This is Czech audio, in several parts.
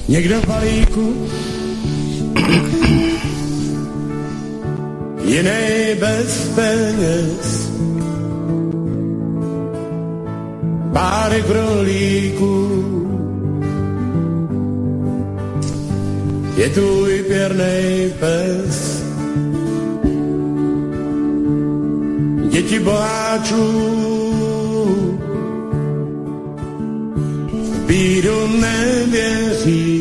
Někdo v balíku, jiný bez peněz, párek rolíků, je tvůj pěrnej pes. Děti boháčů v bídu nevěří,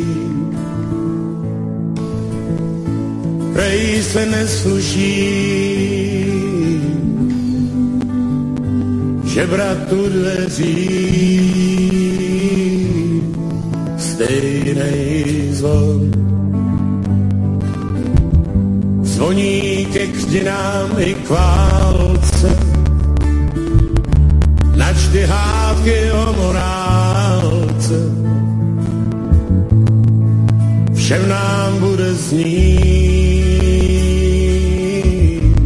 prej se nesluší žebrat u dveří. Stejnej zvon zvoní ke křtinám i k válce, načty hádky o morálce, všem nám bude znít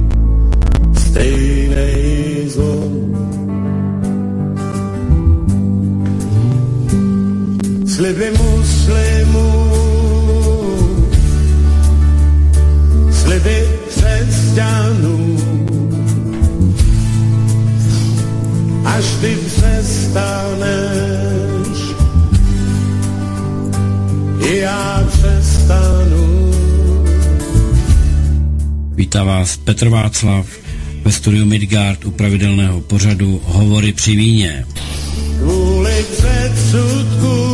stejnej zvon. Sliby muslimů, sliby křesťanů, až ty přestaneš, i já přestanu. Vítá vás Petr Václav ve studiu Midgard u pravidelného pořadu Hovory při víně. Kvůli předsudku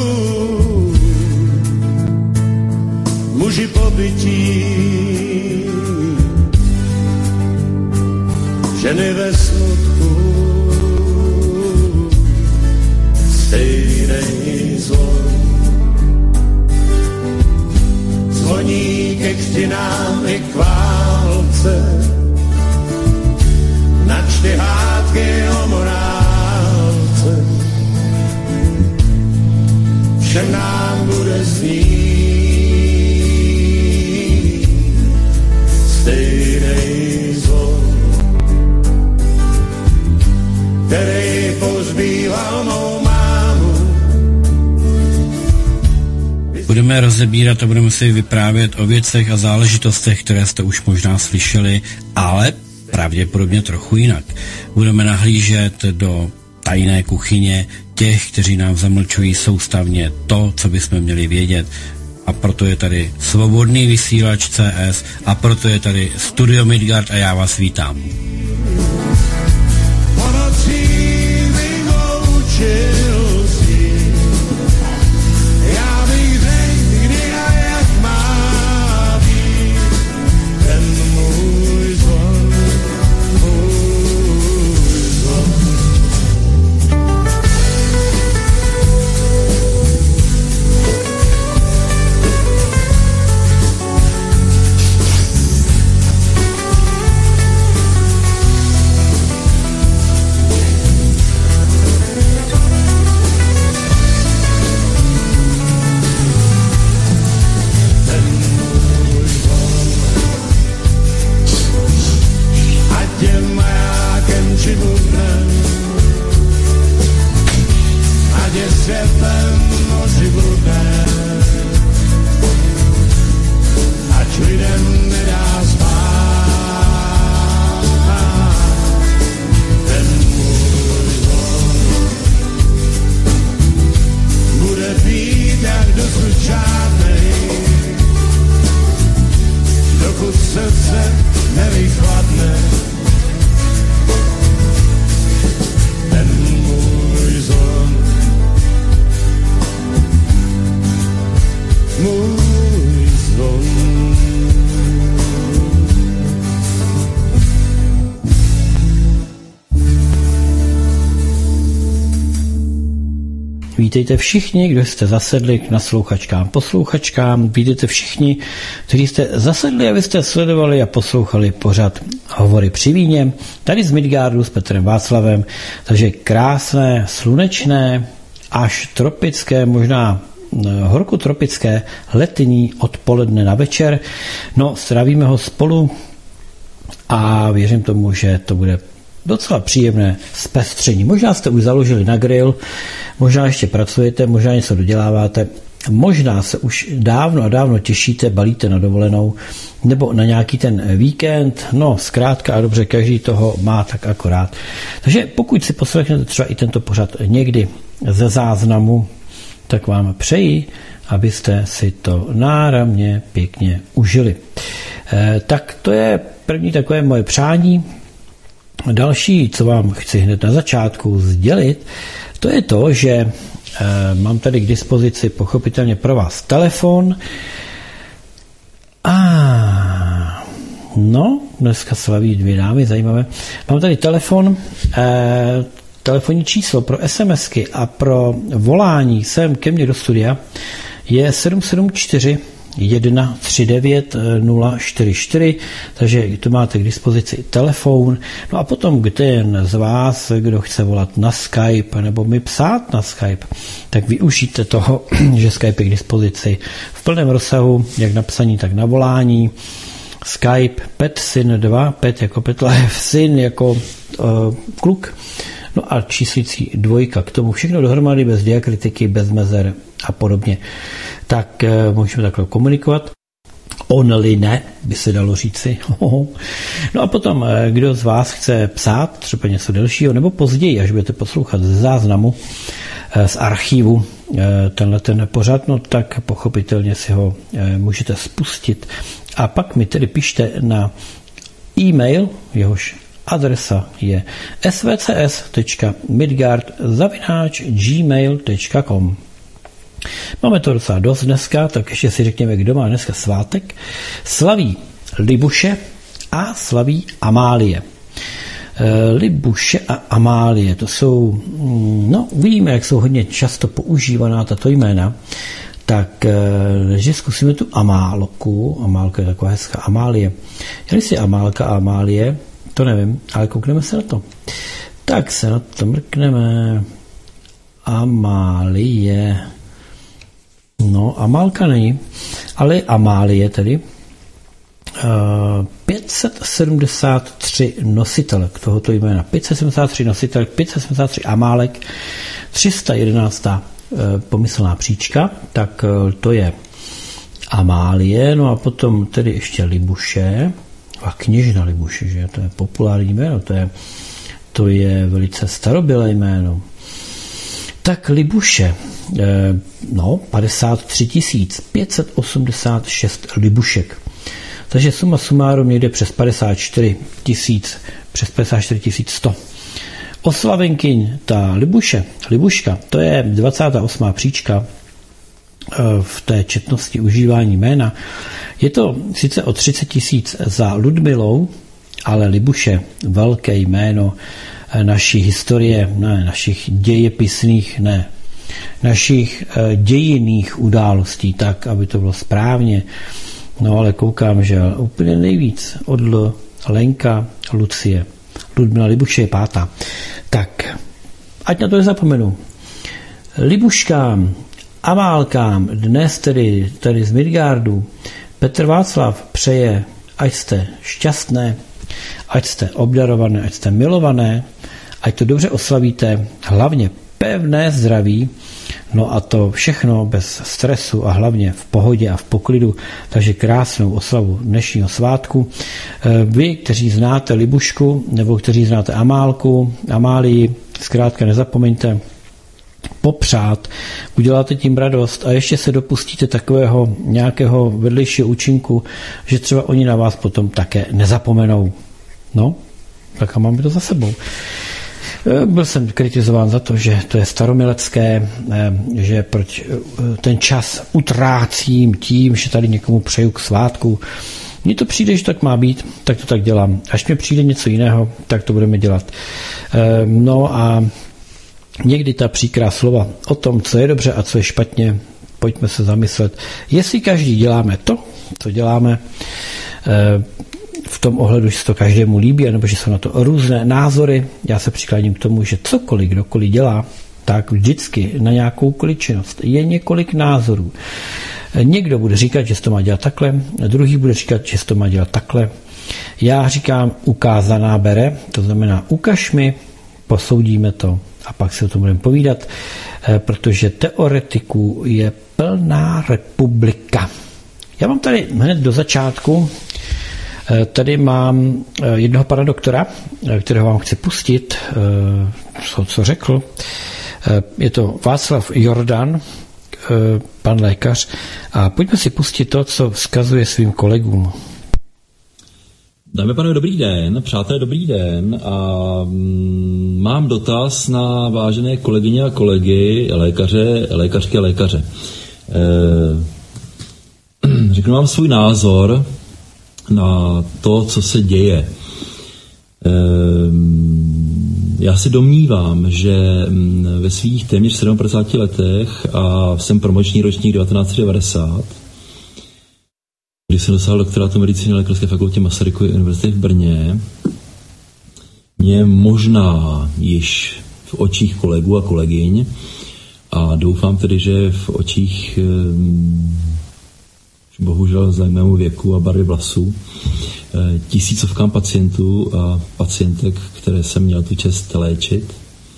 muži pobytí, ženy ve smutku, stejnej zvon zvoní ke křtinám i k válce, načty hádky o morálce, všem nám bude znít stejnej zvon, který pozbýval mou mámu. Budeme rozebírat a budeme si vyprávět o věcech a záležitostech, které jste už možná slyšeli, ale pravděpodobně trochu jinak. Budeme nahlížet do tajné kuchyně těch, kteří nám zamlčují soustavně to, co bychom měli vědět. A proto je tady Svobodný vysílač CS a proto je tady Studio Midgard a já vás vítám. Vítejte všichni, kdo jste zasedli k naslouchačkám, poslouchačkám. Vítejte všichni, kteří jste zasedli, abyste sledovali a poslouchali pořad Hovory při víně. Tady z Midgardu s Petrem Václavem. Takže krásné, slunečné, až tropické, možná horko tropické letní odpoledne na večer. No, strávíme ho spolu a věřím tomu, že to bude docela příjemné zpestření. Možná jste už založili na grill, možná ještě pracujete, možná něco doděláváte, možná se už dávno a dávno těšíte, balíte na dovolenou nebo na nějaký ten víkend, no zkrátka a dobře, každý toho má tak akorát. Takže pokud si poslechnete třeba i tento pořad někdy ze záznamu, tak vám přeji, abyste si to náramně pěkně užili. Tak to je první takové moje přání. Další, co vám chci hned na začátku sdělit, to je to, že mám tady k dispozici pochopitelně pro vás telefon. No, dneska slaví 2 dámy, zajímavé. Mám tady telefon, telefonní číslo pro SMSky a pro volání sem ke mně do studia je 774 139 044, takže to máte k dispozici telefon. No a potom ten z vás, kdo chce volat na Skype nebo mi psát na Skype, tak využijte toho, že Skype je k dispozici v plném rozsahu, jak na psaní, tak na volání. Skype PetSyn2, Pet jako Petlajev, Syn jako kluk, no a číslicí 2 k tomu. Všechno dohromady bez diakritiky, bez mezer a podobně. Tak můžeme takhle komunikovat. Online, by se dalo říci. No a potom, kdo z vás chce psát třeba něco delšího, nebo později, až budete poslouchat ze záznamu, z archivu ten pořad, no tak pochopitelně si ho můžete spustit. A pak mi tedy pište na e-mail, jehož adresa je svcs.midgard@gmail.com. Máme to docela dost dneska, tak ještě si řekněme, kdo má dneska svátek. Slaví Libuše a slaví Amálie. Libuše a Amálie, to jsou, no víme, jak jsou hodně často používaná tato jména, tak že zkusíme tu Amálku. Amálka je taková hezká. Amálie. Jestli je Amálka a Amálie, to nevím, ale koukneme se na to. Tak se na to mrkneme. Amálie. No, Amálka není, ale Amálie tedy. 573 nositelek tohoto jména. 573 nositelek, 573 Amálek, 311. pomyslná příčka, tak to je Amálie, no a potom tedy ještě Libuše, a kněžna Libuše, že to je populární jméno, to je velice starobylé jméno. Tak Libuše, no 53 586 Libušek. Takže suma sumárum někde přes 54 100. Oslavenkyň, ta Libuška, to je 28. příčka v té četnosti užívání jména. Je to sice o 30 000 za Ludmilou, ale Libuše, velké jméno naší historie, ne, našich dějepisných, ne, našich dějinných událostí, tak, aby to bylo správně. No ale koukám, že úplně nejvíc od Lenka, Lucie. Ludmila Libuše je 5. Tak, ať na to nezapomenu. Libuškám, Amálkám, dnes tedy z Midgardu, Petr Václav přeje, ať jste šťastné, ať jste obdarované, ať jste milované, ať to dobře oslavíte, hlavně pevné zdraví, no a to všechno bez stresu a hlavně v pohodě a v poklidu, takže krásnou oslavu dnešního svátku. Vy, kteří znáte Libušku, nebo kteří znáte Amálku, Amálii, zkrátka nezapomeňte popřát, uděláte tím radost a ještě se dopustíte takového nějakého vedlejšího účinku, že třeba oni na vás potom také nezapomenou. No, tak a máme to za sebou. Byl jsem kritizován za to, že to je staromilecké, že proč ten čas utrácím tím, že tady někomu přeju k svátku. Mně to přijde, že tak má být, tak to tak dělám. Až mi přijde něco jiného, tak to budeme dělat. No a někdy ta příkrá slova o tom, co je dobře a co je špatně, pojďme se zamyslet. Jestli každý děláme to, co děláme, v tom ohledu, že se to každému líbí, nebo že jsou na to různé názory. Já se přikláním k tomu, že cokoliv, kdokoliv dělá, tak vždycky na nějakou činnost je několik názorů. Někdo bude říkat, že se to má dělat takhle, druhý bude říkat, že se to má dělat takhle. Já říkám ukázaná bere, to znamená ukaž mi, posoudíme to a pak si o tom budeme povídat. protože teoretiků je plná republika. Já mám tady hned do začátku, tady mám jednoho pana doktora, kterého vám chci pustit, co řekl. Je to Václav Jordan, pan lékař, a pojďme si pustit to, co vzkazuje svým kolegům. Dámy a pánové, dobrý den, přátelé, dobrý den, a mám dotaz na vážené kolegyně a kolegy, lékařky a lékaře. Řeknu vám svůj názor na to, co se děje. Já si domnívám, že ve svých téměř 57 letech, a jsem promoční ročník 1990, když jsem dosáhl doktorátu medicíny na Lékařské fakultě Masarykovy univerzity v Brně, mě možná již v očích kolegů a kolegyň, a doufám tedy, že v očích bohužel vzhledem věku a barvy vlasů tisícovkám pacientů a pacientek, které jsem měl tu čest léčit,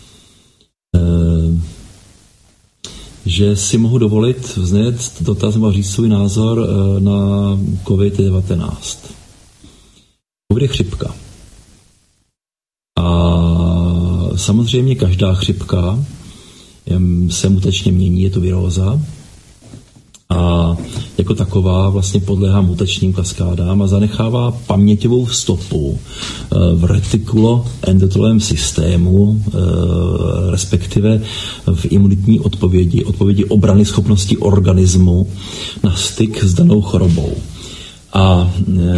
že si mohu dovolit vznést dotaz nebo říct svůj názor na COVID-19. COVID je chřipka. A samozřejmě každá chřipka se mutačně mění, je to viróza. A jako taková vlastně podléhá mutačním kaskádám a zanechává paměťovou stopu v retikuloendotelovém systému, respektive v imunitní odpovědi obrany schopnosti organismu na styk s danou chorobou. A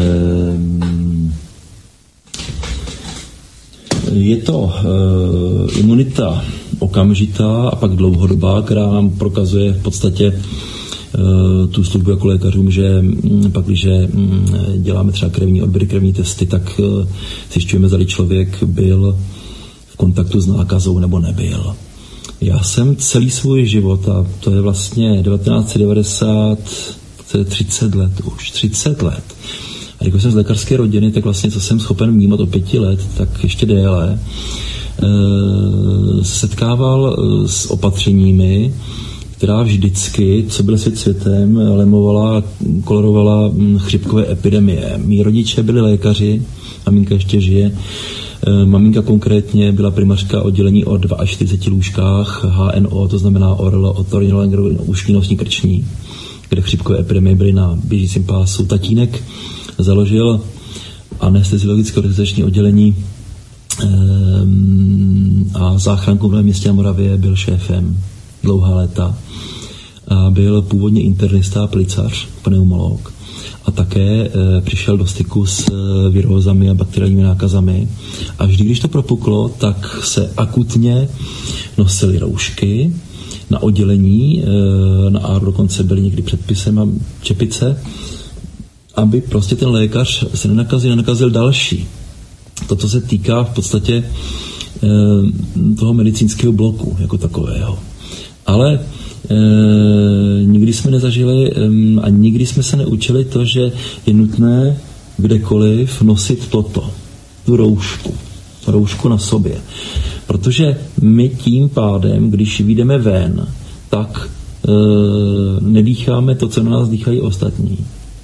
je to imunita okamžitá a pak dlouhodobá, která nám prokazuje v podstatě tu službu jako lékařům, že pak, když děláme třeba krevní odběry, krevní testy, tak zjišťujeme, zda člověk byl v kontaktu s nákazou nebo nebyl. Já jsem celý svůj život, a to je vlastně 1990, to je 30 let už, 30 let. A když jsem z lékařské rodiny, tak vlastně, co jsem schopen vnímat o 5 let, tak ještě déle, setkával s opatřeními, která vždycky, co byl svět světem, lemovala, kolorovala chřipkové epidemie. Mí rodiče byli lékaři, maminka ještě žije. Maminka konkrétně byla primářka oddělení o 42 lůžkách HNO, to znamená otorhinolaryngální ústní krční, kde chřipkové epidemie byly na běžícím pásu. Tatínek založil anesteziologické organizační oddělení a záchranku v Novém Městě na Moravě, byl šéfem dlouhá léta. A byl původně internista, plicář, pneumolog. A také přišel do styku s virózami a bakteriálními nákazami. A vždy, když to propuklo, tak se akutně nosily roušky na oddělení, na ARO dokonce byly někdy předpisem a čepice, aby prostě ten lékař se nenakazil další. Toto se týká v podstatě toho medicínského bloku jako takového. Ale nikdy jsme nezažili a nikdy jsme se neučili to, že je nutné kdekoliv nosit tu roušku na sobě. Protože my tím pádem, když vyjdeme ven, tak nedýcháme to, co na nás dýchají ostatní.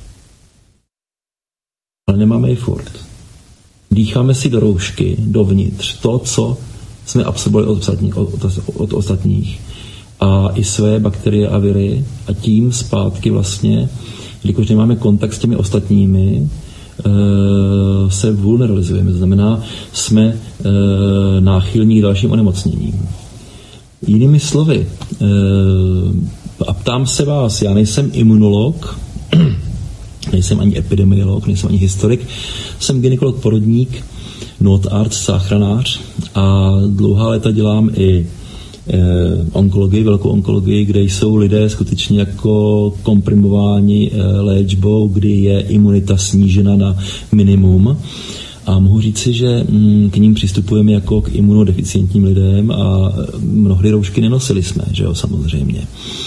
Ale nemáme ji furt. Dýcháme si do roušky, dovnitř, to, co jsme absorbovali od ostatních. A i své bakterie a viry, a tím zpátky vlastně, když nemáme kontakt s těmi ostatními, se vulneralizujeme, to znamená, jsme náchylní k dalším onemocněním. Jinými slovy, a ptám se vás, já nejsem imunolog, nejsem ani epidemiolog, nejsem ani historik, jsem gynekolog, porodník, notarzt, záchranář a dlouhá léta dělám i onkologii, velkou onkologii, kde jsou lidé skutečně jako komprimováni léčbou, kdy je imunita snížena na minimum. A mohu říci, že k ním přistupujeme jako k imunodeficientním lidem a mnohdy roušky nenosili jsme, že jo, samozřejmě.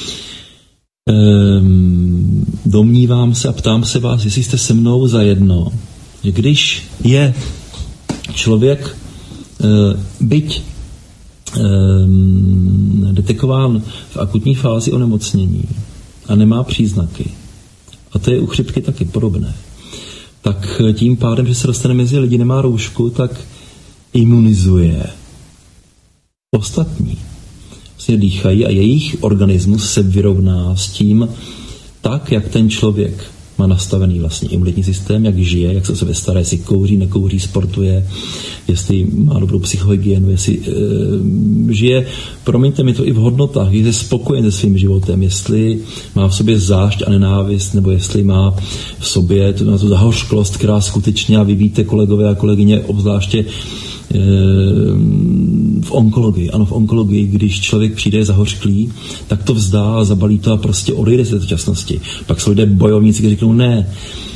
Domnívám se a ptám se vás, jestli jste se mnou zajedno, že když je člověk byť detekován v akutní fázi onemocnění a nemá příznaky, a to je u chřipky taky podobné, tak tím pádem, že se dostane mezi lidi, nemá roušku, tak imunizuje ostatní. Vlastně dýchají a jejich organismus se vyrovná s tím tak, jak ten člověk má nastavený vlastně imunitní systém, jak žije, jak se o sebe stará, jestli kouří, nekouří, sportuje, jestli má dobrou psychohygienu, jestli žije, promiňte mi to, i v hodnotách, je spokojen se svým životem, jestli má v sobě zášť a nenávist, nebo jestli má v sobě tu zahořklost, která skutečně, a vy víte, kolegové a kolegyně, obzvláště v onkologii. Ano, v onkologii, když člověk přijde zahořklý, tak to vzdá a zabalí to a prostě odejde z této časnosti. Pak jsou lidé bojovníci, kteří řeknou, ne,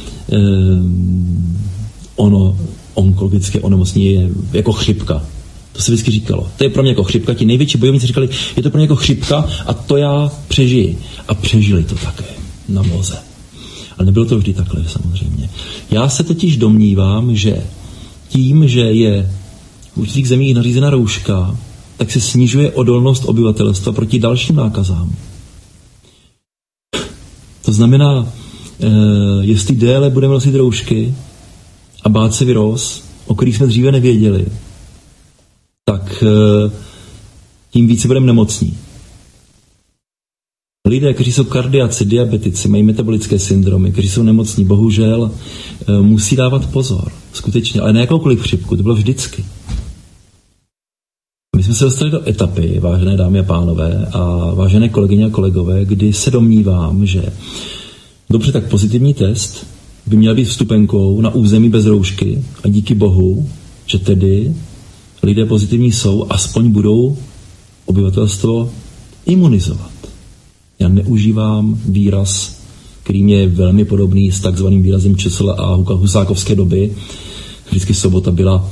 ono onkologické onemocnění je jako chřipka. To se vždycky říkalo. To je pro mě jako chřipka. Ti největší bojovníci říkali, je to pro mě jako chřipka a to já přežiji. A přežili to také na mloze. Ale nebylo to vždy takhle, samozřejmě. Já se totiž domnívám, že tím, že je v určitých zemích nařízena rouška, tak se snižuje odolnost obyvatelstva proti dalším nákazám. To znamená, jestli déle budeme nosit roušky a bát se viróz, o kterých jsme dříve nevěděli, tak tím více budeme nemocní. Lidé, kteří jsou kardiaci, diabetici, mají metabolické syndromy, kteří jsou nemocní, bohužel musí dávat pozor. Skutečně, ale ne jakoukoliv chřipku, to bylo vždycky. My jsme se dostali do etapy, vážené dámy a pánové a vážené kolegyně a kolegové, kdy se domnívám, že dobře, tak pozitivní test by měl být vstupenkou na území bez roušky a díky bohu, že tedy lidé pozitivní jsou, aspoň budou obyvatelstvo imunizovat. Já neužívám výraz, který mě je velmi podobný s takzvaným výrazem Česla a husákovské doby. Vždycky sobota byla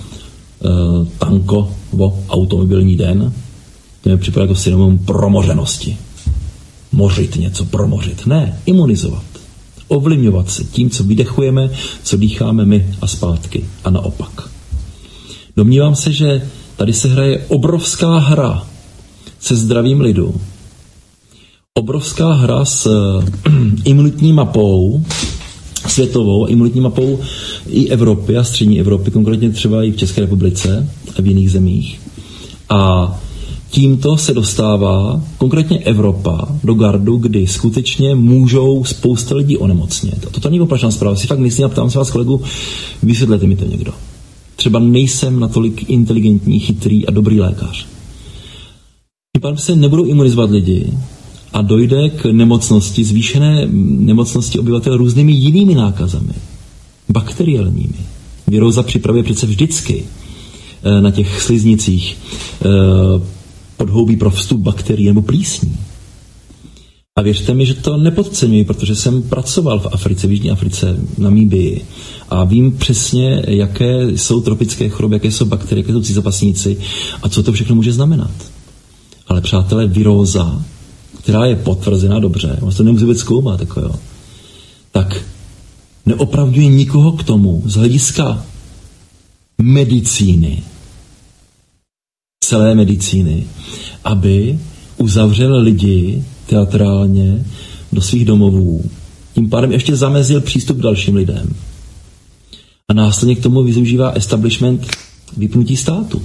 tankovo-automobilní den. To mi připadá jako synonymum promořenosti. Mořit něco, promořit. Ne, imunizovat. Ovlivňovat se tím, co vydechujeme, co dýcháme my a zpátky. A naopak. Domnívám se, že tady se hraje obrovská hra se zdravím lidu. Obrovská hra s imunitní mapou, světovou imunitní mapou i Evropy a střední Evropy, konkrétně třeba i v České republice a v jiných zemích. A tímto se dostává konkrétně Evropa do gardu, kdy skutečně můžou spousta lidí onemocnět. A to není opačná zpráva. Si fakt myslím a ptám se vás, kolegu, vysvětlete mi to někdo. Třeba nejsem natolik inteligentní, chytrý a dobrý lékař. Tím pádem se nebudou imunizovat lidi a dojde k nemocnosti, zvýšené nemocnosti obyvatel různými jinými nákazami, bakteriálními. Viróza připravuje přece vždycky na těch sliznicích podhoubí pro vstup bakterií nebo plísní. A věřte mi, že to nepodceňuji, protože jsem pracoval v Africe, v Jižní Africe, Namíbii a vím přesně, jaké jsou tropické choroby, jaké jsou bakterie, jaké jsou cizopasníci a co to všechno může znamenat. Ale přátelé, viróza, která je potvrzená dobře, on to nemusí vůbec zkoumat, tak neopravňuje nikoho k tomu z hlediska medicíny, celé medicíny, aby uzavřel lidi teatrálně do svých domovů. Tím pádem ještě zamezil přístup k dalším lidem. A následně k tomu využívá establishment vypnutí státu.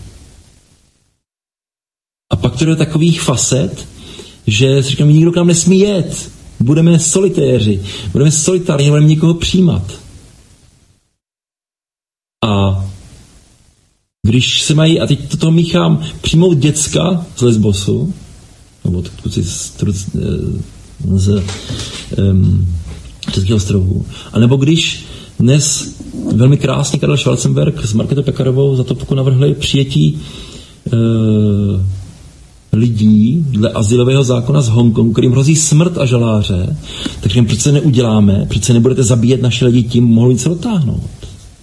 A pak to je takových facet, že si říkáme, nikdo k nám nesmí jet. Budeme solitéři, budeme solitární, nebudeme nikoho přijímat. A když se mají, a teď toto míchám, přijmout děcka z Lesbosu, nebo z Českých ostrovů, anebo když dnes velmi krásně Karel Schwarzenberg s Markétou Pekarovou za Topku navrhli přijetí lidí dle azylového zákona z Hongkongu, kterým hrozí smrt a žaláře, takže proč se neuděláme, proč se nebudete zabíjet naše lidi, tím mohli se dotáhnout.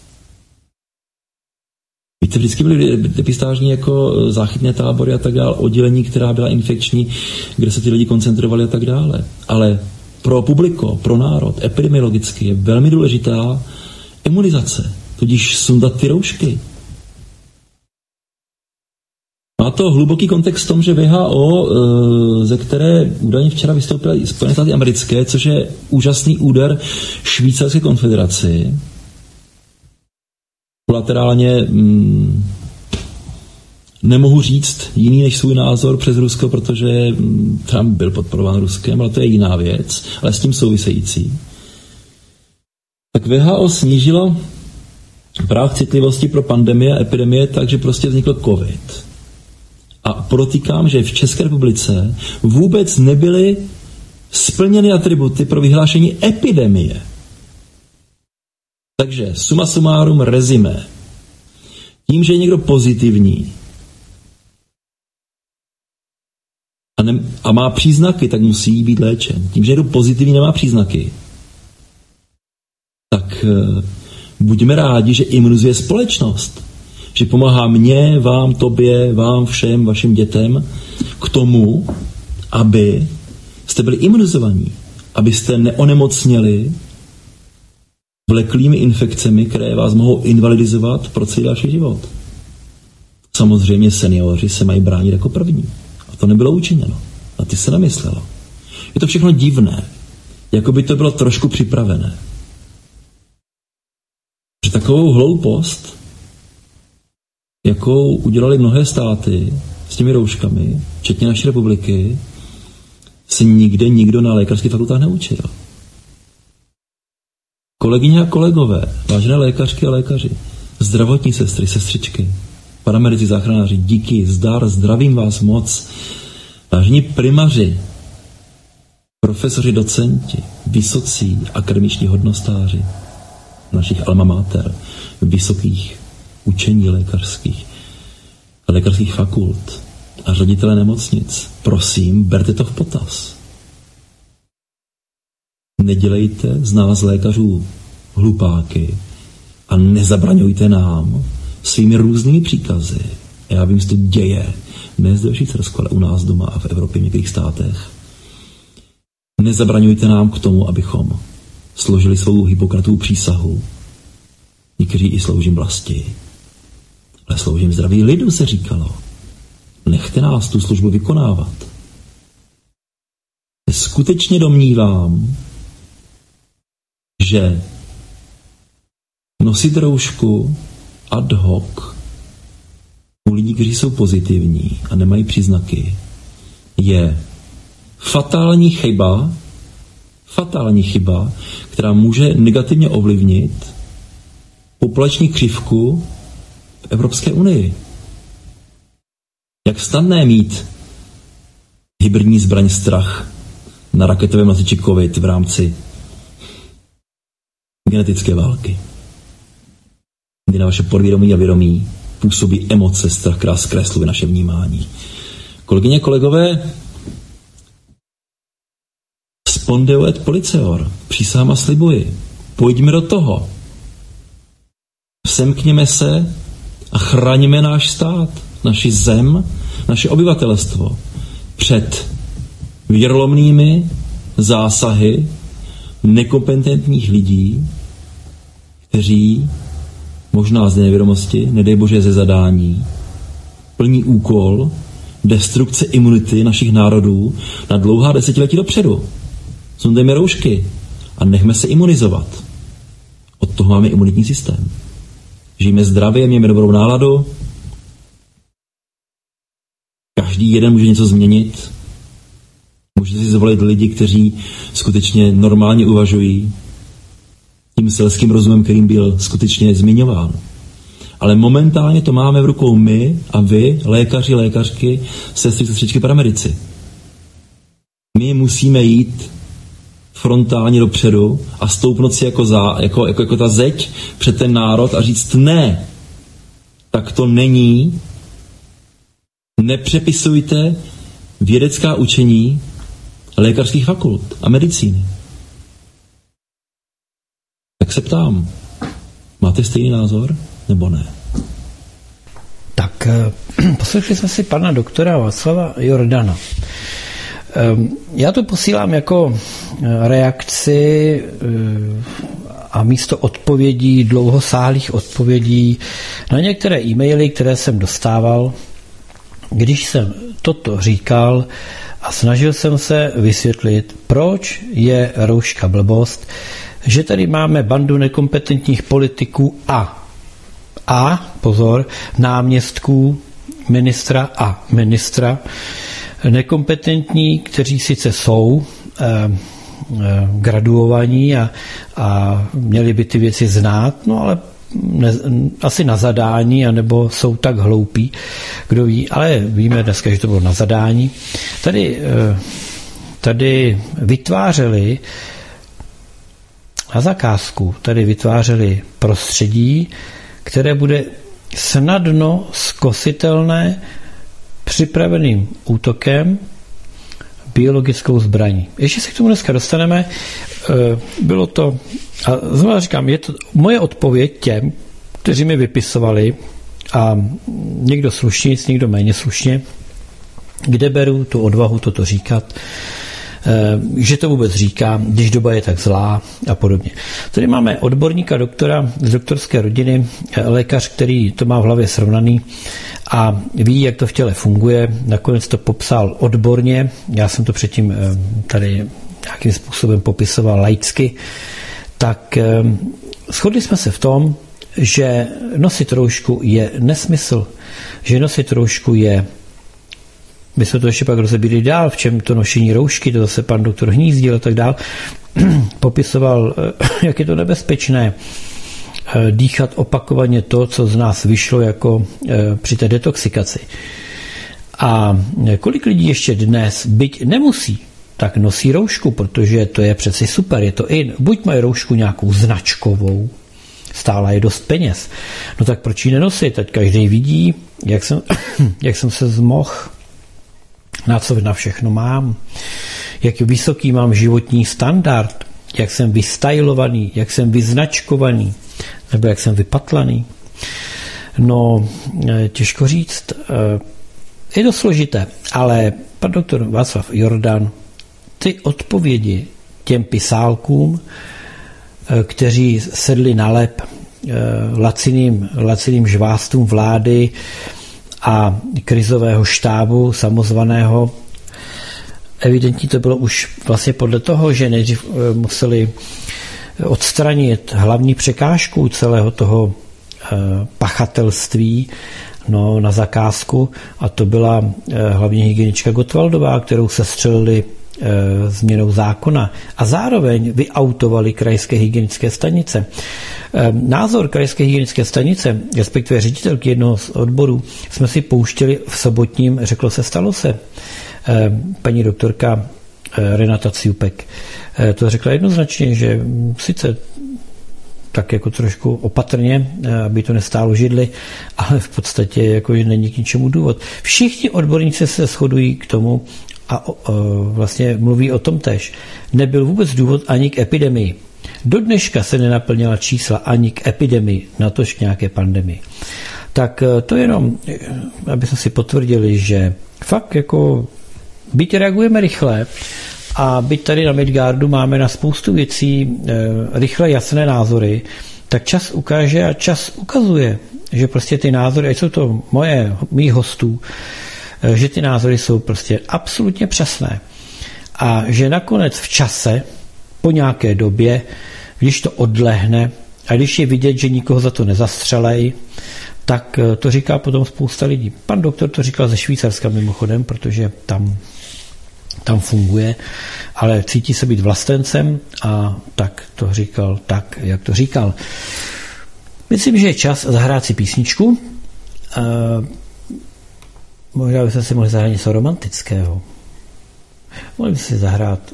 Víte, vždycky byly depistážní jako záchytné tábory a tak dále, oddělení, která byla infekční, kde se ty lidi koncentrovali a tak dále. Ale pro publiko, pro národ, epidemiologicky je velmi důležitá imunizace, tudíž sundat ty roušky. Má to hluboký kontext v tom, že WHO, ze které údajně včera vystoupily i Spojené státy americké, což je úžasný úder Švýcarské konfederaci, kolaterálně nemohu říct jiný než svůj názor přes Rusko, protože Trump byl podporován Ruskem, ale to je jiná věc, ale s tím související. Tak WHO snížilo práh citlivosti pro pandemie a epidemie, takže prostě vznikl COVID. A podotýkám, že v České republice vůbec nebyly splněny atributy pro vyhlášení epidemie. Takže suma sumárum rezime. Tím, že je někdo pozitivní a má příznaky, tak musí být léčen. Tím, že někdo pozitivní nemá příznaky, tak buďme rádi, že imunizuje společnost. Že pomáhá mně, vám, tobě, vám všem, vašim dětem k tomu, aby jste byli imunizovaní, abyste neonemocněli vleklými infekcemi, které vás mohou invalidizovat pro celý další život. Samozřejmě seniori se mají bránit jako první. A to nebylo učiněno. A ty se nemyslelo. Je to všechno divné. Jako by to bylo trošku připravené. Že takovou hloupost, jakou udělali mnohé státy s těmi rouškami, včetně naší republiky, se nikde nikdo na lékařských fakultách neučil. Kolegyně a kolegové, vážené lékařky a lékaři, zdravotní sestry, sestřičky, paramedici, záchranáři, díky, zdar, zdravím vás moc. Vážení primaři, profesoři, docenti, vysocí akademiční hodnostáři našich alma mater, vysokých učení lékařských fakult a ředitele nemocnic, prosím, berte to v potaz. Nedělejte z nás lékařů hlupáky a nezabraňujte nám svými různými příkazy. Já vím, že to děje, ne zde v Švýcarsku, ale u nás doma a v Evropě v některých státech. Nezabraňujte nám k tomu, abychom složili svou Hippokratovu přísahu. Někteří i sloužím vlasti, ale sloužím zdraví lidu, se říkalo. Nechte nás tu službu vykonávat. Skutečně domnívám, že nosit roušku ad hoc u lidí, kteří jsou pozitivní a nemají příznaky, je fatální chyba, která může negativně ovlivnit populační křivku v Evropské unii. Jak snadné mít hybridní zbraň strach na raketovém nosiči COVID v rámci genetické války, kdy na vaše podvědomí a vědomí působí emoce, strach, která zkresluje naše vnímání. Kolegyně, kolegové, spondeo et policior, přísahám a slibuji, pojďme do toho. Semkněme se a chraňme náš stát, naši zem, naše obyvatelstvo před věrolomnými zásahy nekompetentních lidí, kteří možná z nevědomosti, nedej bože ze zadání, plní úkol destrukce imunity našich národů na dlouhá desetiletí dopředu. Sundejme roušky a nechme se imunizovat. Od toho máme imunitní systém. Žijeme zdravě, mějme dobrou náladu. Každý jeden může něco změnit. Můžete si zvolit lidi, kteří skutečně normálně uvažují tím selským rozumem, kterým byl skutečně zmiňován. Ale momentálně to máme v rukou my a vy, lékaři, lékařky, sestry, sestřičky, paramedici. My musíme jít frontálně dopředu a stoupnout si jako ta zeď před ten národ a říct ne, tak to není. Nepřepisujte vědecká učení lékařských fakult a medicíny. Tak se ptám, máte stejný názor nebo ne? Tak poslechli jsme si pana doktora Václava Jordana. Já to posílám jako reakci a místo odpovědí, dlouhosáhlých odpovědí na některé e-maily, které jsem dostával když jsem toto říkal a snažil jsem se vysvětlit, proč je rouška blbost, že tady máme bandu nekompetentních politiků a pozor, náměstků ministra a ministra, nekompetentní, kteří sice jsou graduovaní a měli by ty věci znát, no ale asi na zadání, anebo jsou tak hloupí, kdo ví, ale víme dneska, že to bylo na zadání. Tady vytvářeli na zakázku, tady vytvářeli prostředí, které bude snadno zkositelné připraveným útokem biologickou zbraní. Ještě se k tomu dneska dostaneme. Bylo to, a znovu říkám, je to moje odpověď těm, kteří mi vypisovali, a někdo slušně, někdo méně slušně, kde beru tu odvahu toto říkat, že to vůbec říkám, když doba je tak zlá a podobně. Tady máme odborníka, doktora z doktorské rodiny, lékař, který to má v hlavě srovnaný a ví, jak to v těle funguje. Nakonec to popsal odborně. Já jsem to předtím tady nějakým způsobem popisoval laicky. Tak shodli jsme se v tom, že nosit roušku je nesmysl, že nosit roušku je, my jsme to ještě pak rozebírali dál, v čem to nošení roušky, to zase pan doktor Hnízdil a tak dál, popisoval, jak je to nebezpečné dýchat opakovaně to, co z nás vyšlo jako při té detoxikaci. A kolik lidí ještě dnes, byť nemusí, tak nosí roušku, protože to je přeci super, je to in. Buď mají roušku nějakou značkovou, stála je dost peněz, no tak proč ji nenosit, ať každý vidí, jak jsem se zmohl, na co na všechno mám, jak vysoký mám životní standard, jak jsem vystylovaný, jak jsem vyznačkovaný, nebo jak jsem vypatlaný. No, těžko říct. Je to složité, ale pan doktor Václav Jordan ty odpovědi těm pisálkům, kteří sedli na lep laciným žvástům vlády a krizového štábu samozvaného. Evidentně to bylo už vlastně podle toho, že nejdřív museli odstranit hlavní překážku celého toho pachatelství na zakázku, a to byla hlavní hygienička Gottwaldová, kterou sestřelili změnou zákona, a zároveň vyautovali krajské hygienické stanice. Názor krajské hygienické stanice, respektive ředitelky jednoho z odborů, jsme si pouštěli v sobotním Řeklo se, stalo se. Paní doktorka Renata Ciupek to řekla jednoznačně, že sice tak jako trošku opatrně, aby to nestálo židli, ale v podstatě jako není k ničemu důvod. Všichni odborníci se shodují k tomu a vlastně mluví o tom též. Nebyl vůbec důvod ani k epidemii. Do dneška se nenaplnila čísla ani k epidemii, natož k nějaké pandemii. Tak to jenom, aby jsme si potvrdili, že fakt jako byť reagujeme rychle a byť tady na Midgardu máme na spoustu věcí rychle jasné názory, tak čas ukáže a čas ukazuje, že prostě ty názory, ať jsou to mých hostů, že ty názory jsou prostě absolutně přesné. A že nakonec v čase, po nějaké době, když to odlehne a když je vidět, že nikoho za to nezastřelej, tak to říká potom spousta lidí. Pan doktor to říkal ze Švýcarska mimochodem, protože tam funguje, ale cítí se být vlastencem a tak to říkal tak, jak to říkal. Myslím, že je čas zahrát si písničku. Možná bychom si mohli zahrát něco romantického. Mohli bychom si zahrát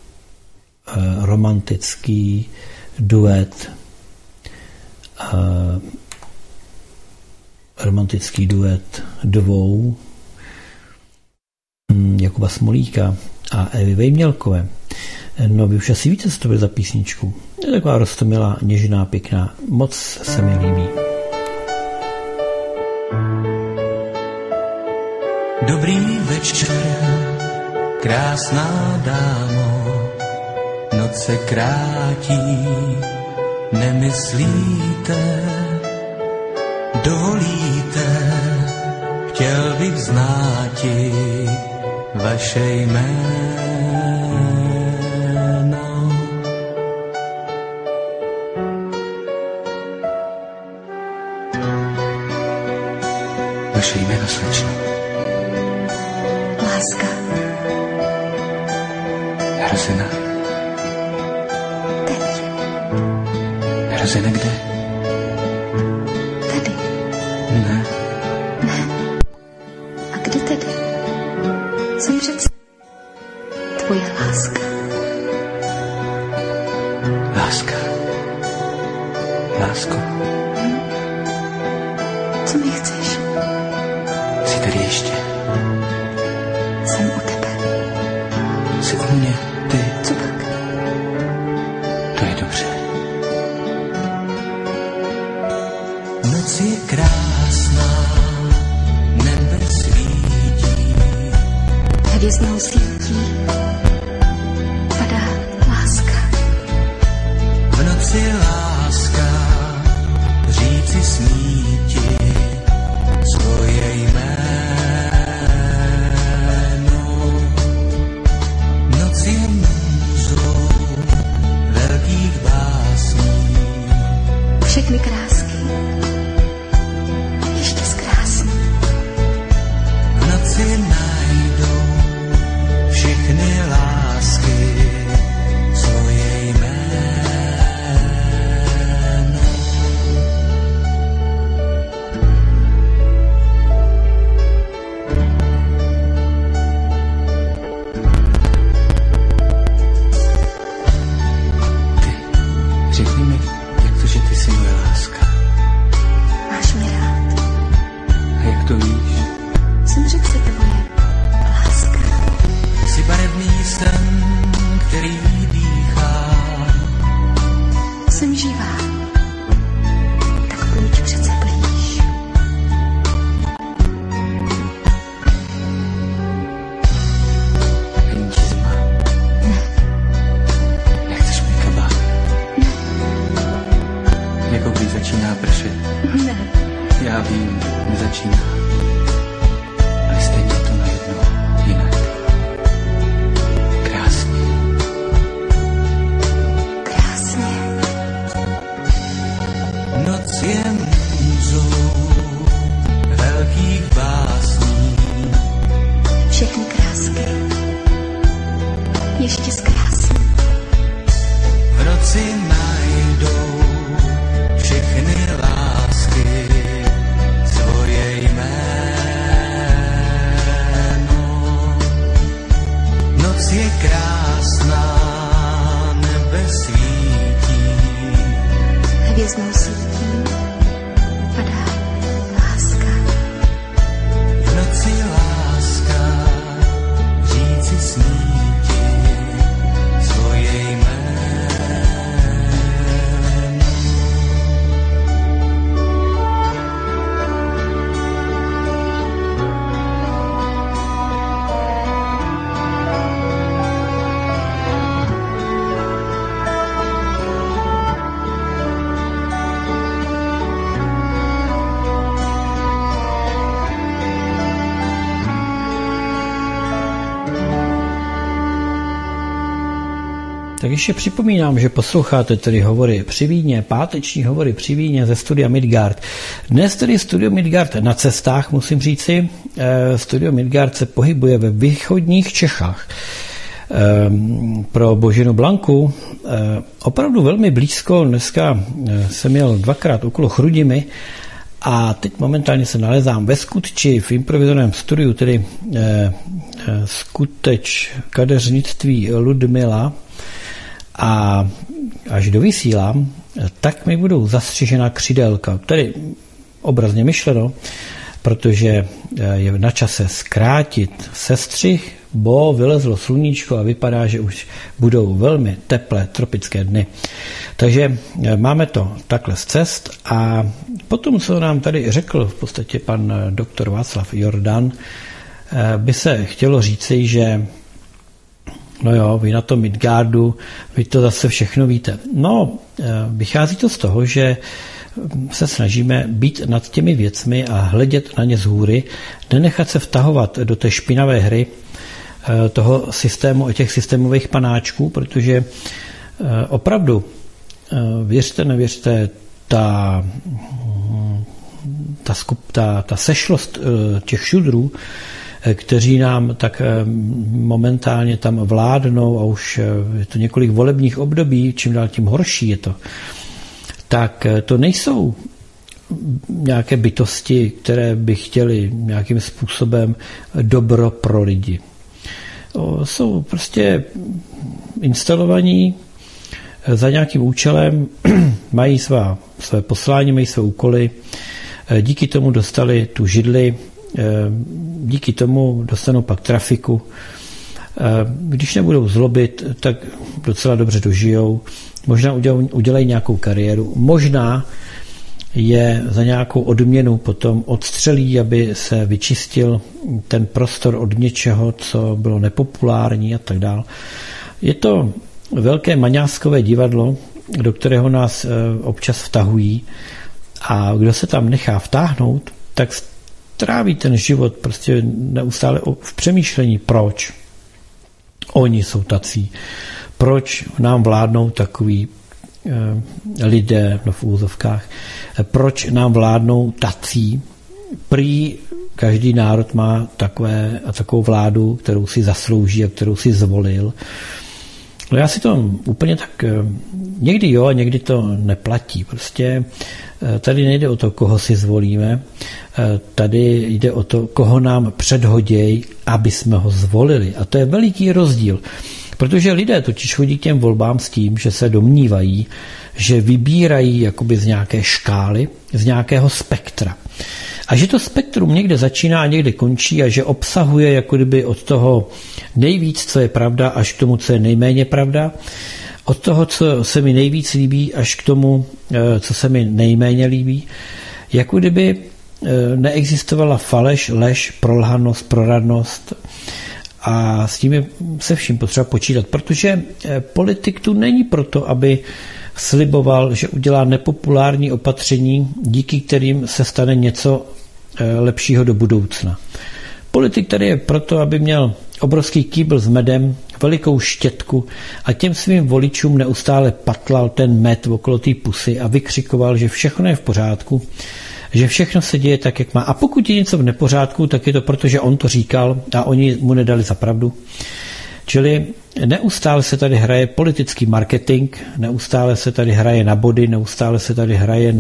romantický duet dvou Jakuba Smolíka a Evy Vejmělkové. No, vy už asi víte, co to bude za písničku. Je taková roztomilá, něžná, pěkná. Moc se mi líbí. Dobrý večer, krásná dámo, noc se krátí, nemyslíte, dovolíte, chtěl bych znáti vaše jméno. Vaše jméno, slečno. Láska. Hrozena. Teď. Hrozena kde? Tady. Ne. Ne. A kde tedy? Jsem přece tvoje láska. Láska. Lásko. Co mi chceš? Jsi tady ještě? Jsem u tebe. Jsi u mě? Ty? Co pak? To je dobře. Noc je krásná, nebe svítí. Hvězdnou sítí padá láska. V noci láska říci smíti svoje jméno. Noc je můzou velkých básní. Všechny krásky ještě zkrásný. V noci najdou všechny lásky svoje jméno. Ty, řekni mi, jak to, že ty jsi moje láska. Máš mě rád. A jak to víš? Jsem přece tvoje láska. Jsi barevný sen, který dýchá. Jsem živá. Tak pojď přece blíž. Není ti zima. Nechceš můj kabát? Jako když začíná pršet. Ne. Já vím, nezačíná. Ale stejně je to najednou jinak. Krásně. Krásně. Noc je můzou velkých básní. Všechny krásky ještě zkrásný. V noci najdou všechny lásky svoje jméno. Noc je krásná, nebe svítí. Hvězdnou sítí padá láska. V noci láska říci smíti svoje jméno. Tak ještě připomínám, že posloucháte tedy hovory při víně, páteční hovory při víně ze studia Midgard. Dnes tedy studio Midgard na cestách, musím říci. Studio Midgard se pohybuje ve východních Čechách. Pro Boženu Blanku opravdu velmi blízko. Dneska jsem jel 2krát okolo Chrudimi a teď momentálně se nalezám ve Skutči v improvizovaném studiu, tedy Skuteč kadeřnictví Ludmila, a až dovysílám, tak mi budou zastřižena křidélka. Tedy obrazně myšleno, protože je na čase zkrátit sestřih, bo vylezlo sluníčko a vypadá, že už budou velmi teplé tropické dny. Takže máme to takhle z cest a potom, co nám tady řekl v podstatě pan doktor Václav Jordan, by se chtělo říci, že no jo, vy na tom Midgardu, vy to zase všechno víte. No, vychází to z toho, že se snažíme být nad těmi věcmi a hledět na ně z hůry, nenechat se vtahovat do té špinavé hry toho systému a těch systémových panáčků, protože opravdu, věřte, nevěřte, ta sešlost těch šudrů, kteří nám tak momentálně tam vládnou a už je to několik volebních období, čím dál tím horší je to, tak to nejsou nějaké bytosti, které by chtěly nějakým způsobem dobro pro lidi. Jsou prostě instalovaní za nějakým účelem, mají své poslání, mají své úkoly, díky tomu dostali tu židli, díky tomu dostanou pak trafiku. Když nebudou zlobit, tak docela dobře dožijou, možná udělají nějakou kariéru, možná je za nějakou odměnu potom odstřelí, aby se vyčistil ten prostor od něčeho, co bylo nepopulární a tak dále. Je to velké maňáskové divadlo, do kterého nás občas vtahují, a kdo se tam nechá vtáhnout, tak tráví ten život prostě neustále v přemýšlení, proč oni jsou tací, proč nám vládnou takový lidé, v úzovkách, proč nám vládnou tací. Prý každý národ má takovou vládu, kterou si zaslouží a kterou si zvolil. No já si to úplně tak někdy jo a někdy to neplatí. Prostě tady nejde o to, koho si zvolíme, tady jde o to, koho nám předhodějí, aby jsme ho zvolili. A to je veliký rozdíl. Protože lidé totiž chodí k těm volbám s tím, že se domnívají, že vybírají jakoby z nějaké škály, z nějakého spektra. A že to spektrum někde začíná a někde končí a že obsahuje jako kdyby od toho nejvíc, co je pravda, až k tomu, co je nejméně pravda, od toho, co se mi nejvíc líbí, až k tomu, co se mi nejméně líbí. Jako kdyby neexistovala faleš, lež, prolhanost, proradnost, a s tím je se vším potřeba počítat, protože politik tu není proto, aby sliboval, že udělá nepopulární opatření, díky kterým se stane něco lepšího do budoucna. Politik tady je proto, aby měl obrovský kýbl s medem, velikou štětku a těm svým voličům neustále patlal ten med okolo té pusy a vykřikoval, že všechno je v pořádku, že všechno se děje tak, jak má. A pokud je něco v nepořádku, tak je to proto, že on to říkal a oni mu nedali za pravdu. Čili neustále se tady hraje politický marketing, neustále se tady hraje na body, neustále se tady hraje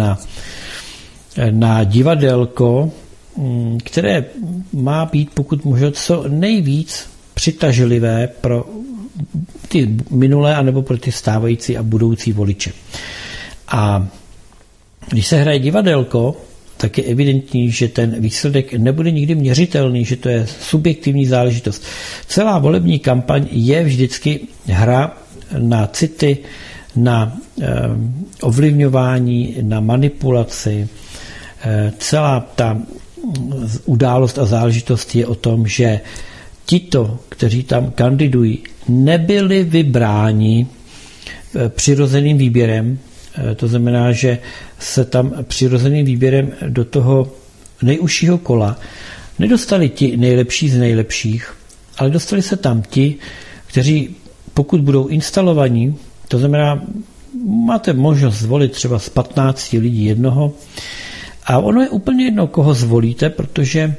na divadelko, které má být pokud možno co nejvíc přitažlivé pro ty minulé anebo pro ty stávající a budoucí voliče. A když se hraje divadelko, tak je evidentní, že ten výsledek nebude nikdy měřitelný, že to je subjektivní záležitost. Celá volební kampaň je vždycky hra na city, na ovlivňování, na manipulaci. Celá ta událost a záležitost je o tom, že tito, kteří tam kandidují, nebyli vybráni přirozeným výběrem. To znamená, že se tam přirozeným výběrem do toho nejužšího kola nedostali ti nejlepší z nejlepších, ale dostali se tam ti, kteří pokud budou instalovaní, to znamená, máte možnost zvolit třeba z 15 lidí jednoho a ono je úplně jedno, koho zvolíte, protože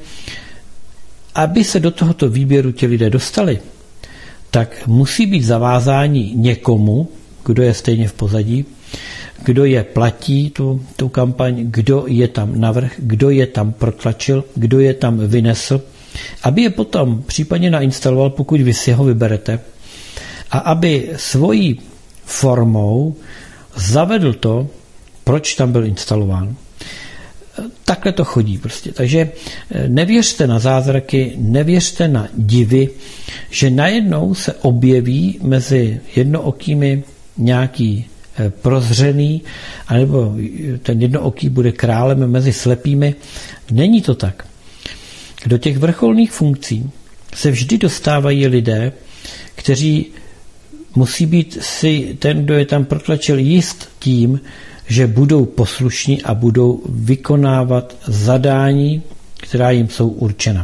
aby se do tohoto výběru ti lidé dostali, tak musí být zavázáni někomu, kdo je stejně v pozadí, kdo je platí tu kampaň, kdo je tam navrch, kdo je tam protlačil, kdo je tam vynesl, aby je potom případně nainstaloval, pokud vy si ho vyberete, a aby svojí formou zavedl to, proč tam byl instalován. Takhle to chodí prostě. Takže nevěřte na zázraky, nevěřte na divy, že najednou se objeví mezi jednookými nějaký prozřený, anebo ten jednooký bude králem mezi slepými. Není to tak. Do těch vrcholných funkcí se vždy dostávají lidé, kteří musí být si ten, kdo je tam protlačil, jist tím, že budou poslušní a budou vykonávat zadání, která jim jsou určena.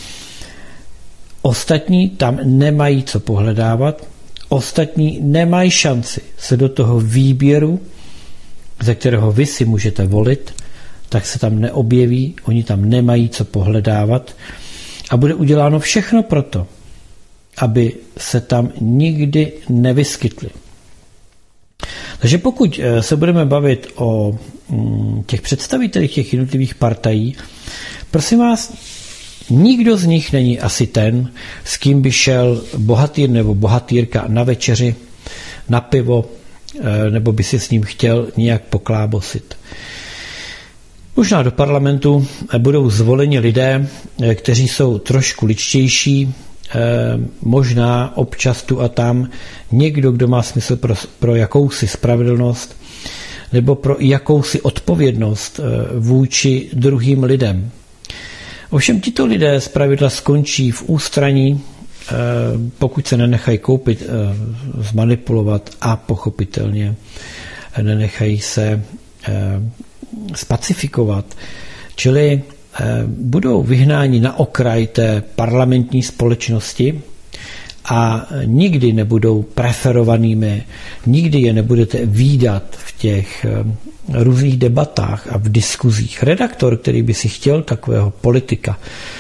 Ostatní tam nemají co pohledávat, ostatní nemají šanci se do toho výběru, ze kterého vy si můžete volit, tak se tam neobjeví, oni tam nemají co pohledávat a bude uděláno všechno proto, aby se tam nikdy nevyskytli. Takže pokud se budeme bavit o těch představitelích těch jednotlivých partají, prosím vás, nikdo z nich není asi ten, s kým by šel bohatýr nebo bohatýrka na večeři, na pivo, nebo by si s ním chtěl nějak poklábosit. Možná do parlamentu budou zvoleni lidé, kteří jsou trošku ličtější, možná občas tu a tam někdo, kdo má smysl pro jakousi spravedlnost nebo pro jakousi odpovědnost vůči druhým lidem. Ovšem tito lidé zpravidla skončí v ústraní, pokud se nenechají koupit, zmanipulovat a pochopitelně nenechají se spacifikovat. Čili budou vyhnáni na okraj té parlamentní společnosti a nikdy nebudou preferovanými, nikdy je nebudete vídat v těch různých debatách a v diskuzích. Redaktor, který by si chtěl takového politika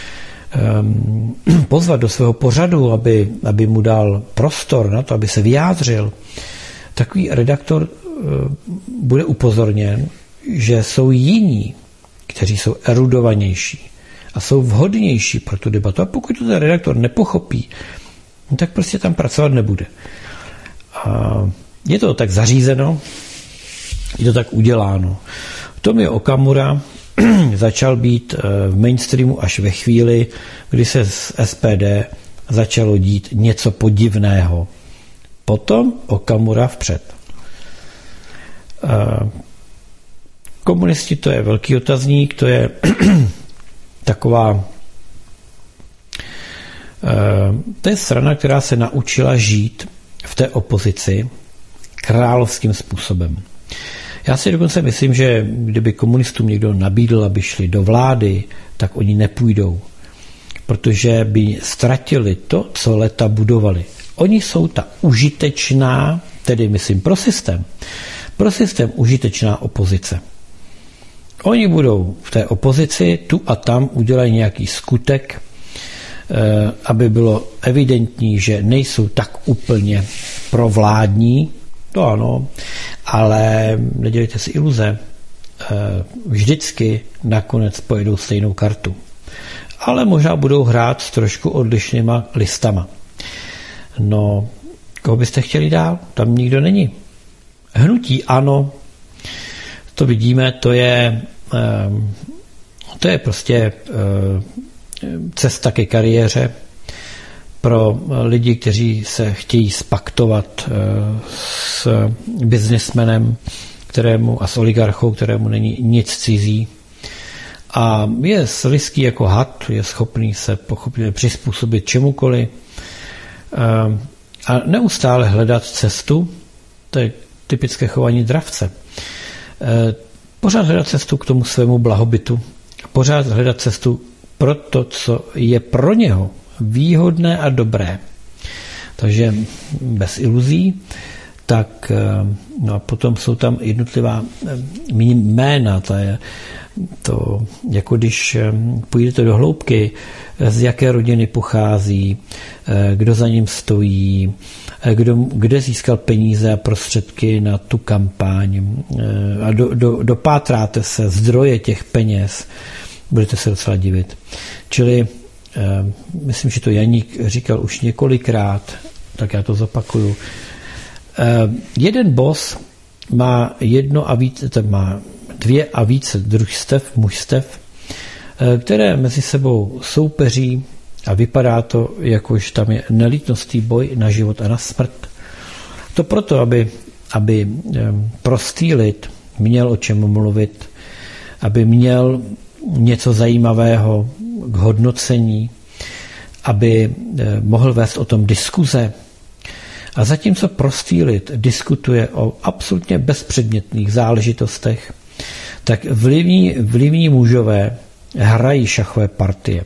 pozvat do svého pořadu, aby mu dal prostor na to, aby se vyjádřil, takový redaktor bude upozorněn, že jsou jiní, kteří jsou erudovanější a jsou vhodnější pro tu debatu. A pokud to ten redaktor nepochopí, tak prostě tam pracovat nebude. A je to tak zařízeno, je to tak uděláno. Tomio Okamura začal být v mainstreamu až ve chvíli, kdy se z SPD začalo dít něco podivného. Potom Okamura vpřed. Komunisti, to je velký otazník, to je taková to je strana, která se naučila žít v té opozici královským způsobem. Já si dokonce myslím, že kdyby komunistům někdo nabídl, aby šli do vlády, tak oni nepůjdou, protože by ztratili to, co leta budovali. Oni jsou ta užitečná, tedy myslím pro systém užitečná opozice. Oni budou v té opozici, tu a tam udělají nějaký skutek, aby bylo evidentní, že nejsou tak úplně provládní, to ano, ale nedělejte si iluze, vždycky nakonec pojedou stejnou kartu. Ale možná budou hrát s trošku odlišnýma listama. No, koho byste chtěli dál? Tam nikdo není. Hnutí ANO, to vidíme, to je prostě cesta ke kariéře pro lidi, kteří se chtějí spaktovat s biznismenem a s oligarchou, kterému není nic cizí. A je slizký jako had, je schopný se pochopitelně přizpůsobit čemukoliv a neustále hledat cestu, to je typické chování dravce. Pořád hledat cestu k tomu svému blahobytu, pořád hledat cestu pro to, co je pro něho výhodné a dobré. Takže bez iluzí, tak no a potom jsou tam jednotlivá jména, to jako když půjdete do hloubky, z jaké rodiny pochází, kdo za ním stojí, kde získal peníze a prostředky na tu kampaň a dopátráte se zdroje těch peněz, budete se docela divit. Čili myslím, že to Janík říkal už několikrát, tak já to zopakuju. Jeden boss má má 2 a více družstev, mužstev, které mezi sebou soupeří a vypadá to, jakož tam je nelítnostný boj na život a na smrt. To proto, aby prostý lid měl o čem mluvit, aby měl něco zajímavého k hodnocení, aby mohl vést o tom diskuze, A zatímco prostý lid diskutuje o absolutně bezpředmětných záležitostech, tak vlivní mužové hrají šachové partie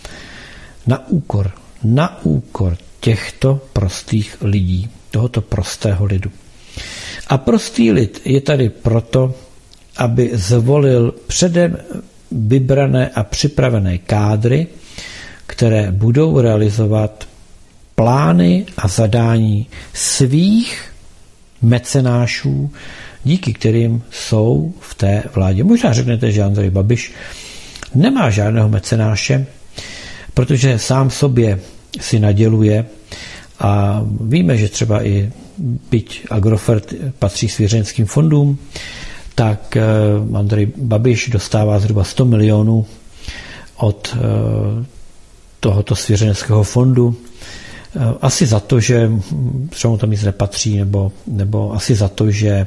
na úkor těchto prostých lidí, tohoto prostého lidu. A prostý lid je tady proto, aby zvolil předem vybrané a připravené kádry, které budou realizovat plány a zadání svých mecenášů, díky kterým jsou v té vládě. Možná řeknete, že Andrej Babiš nemá žádného mecenáše, protože sám sobě si naděluje a víme, že třeba i byť Agrofert patří svěřenským fondům, tak Andrej Babiš dostává zhruba 100 milionů od tohoto svěřeneckého fondu. Asi za to, že třeba mu tam nic nepatří, nebo asi za to, že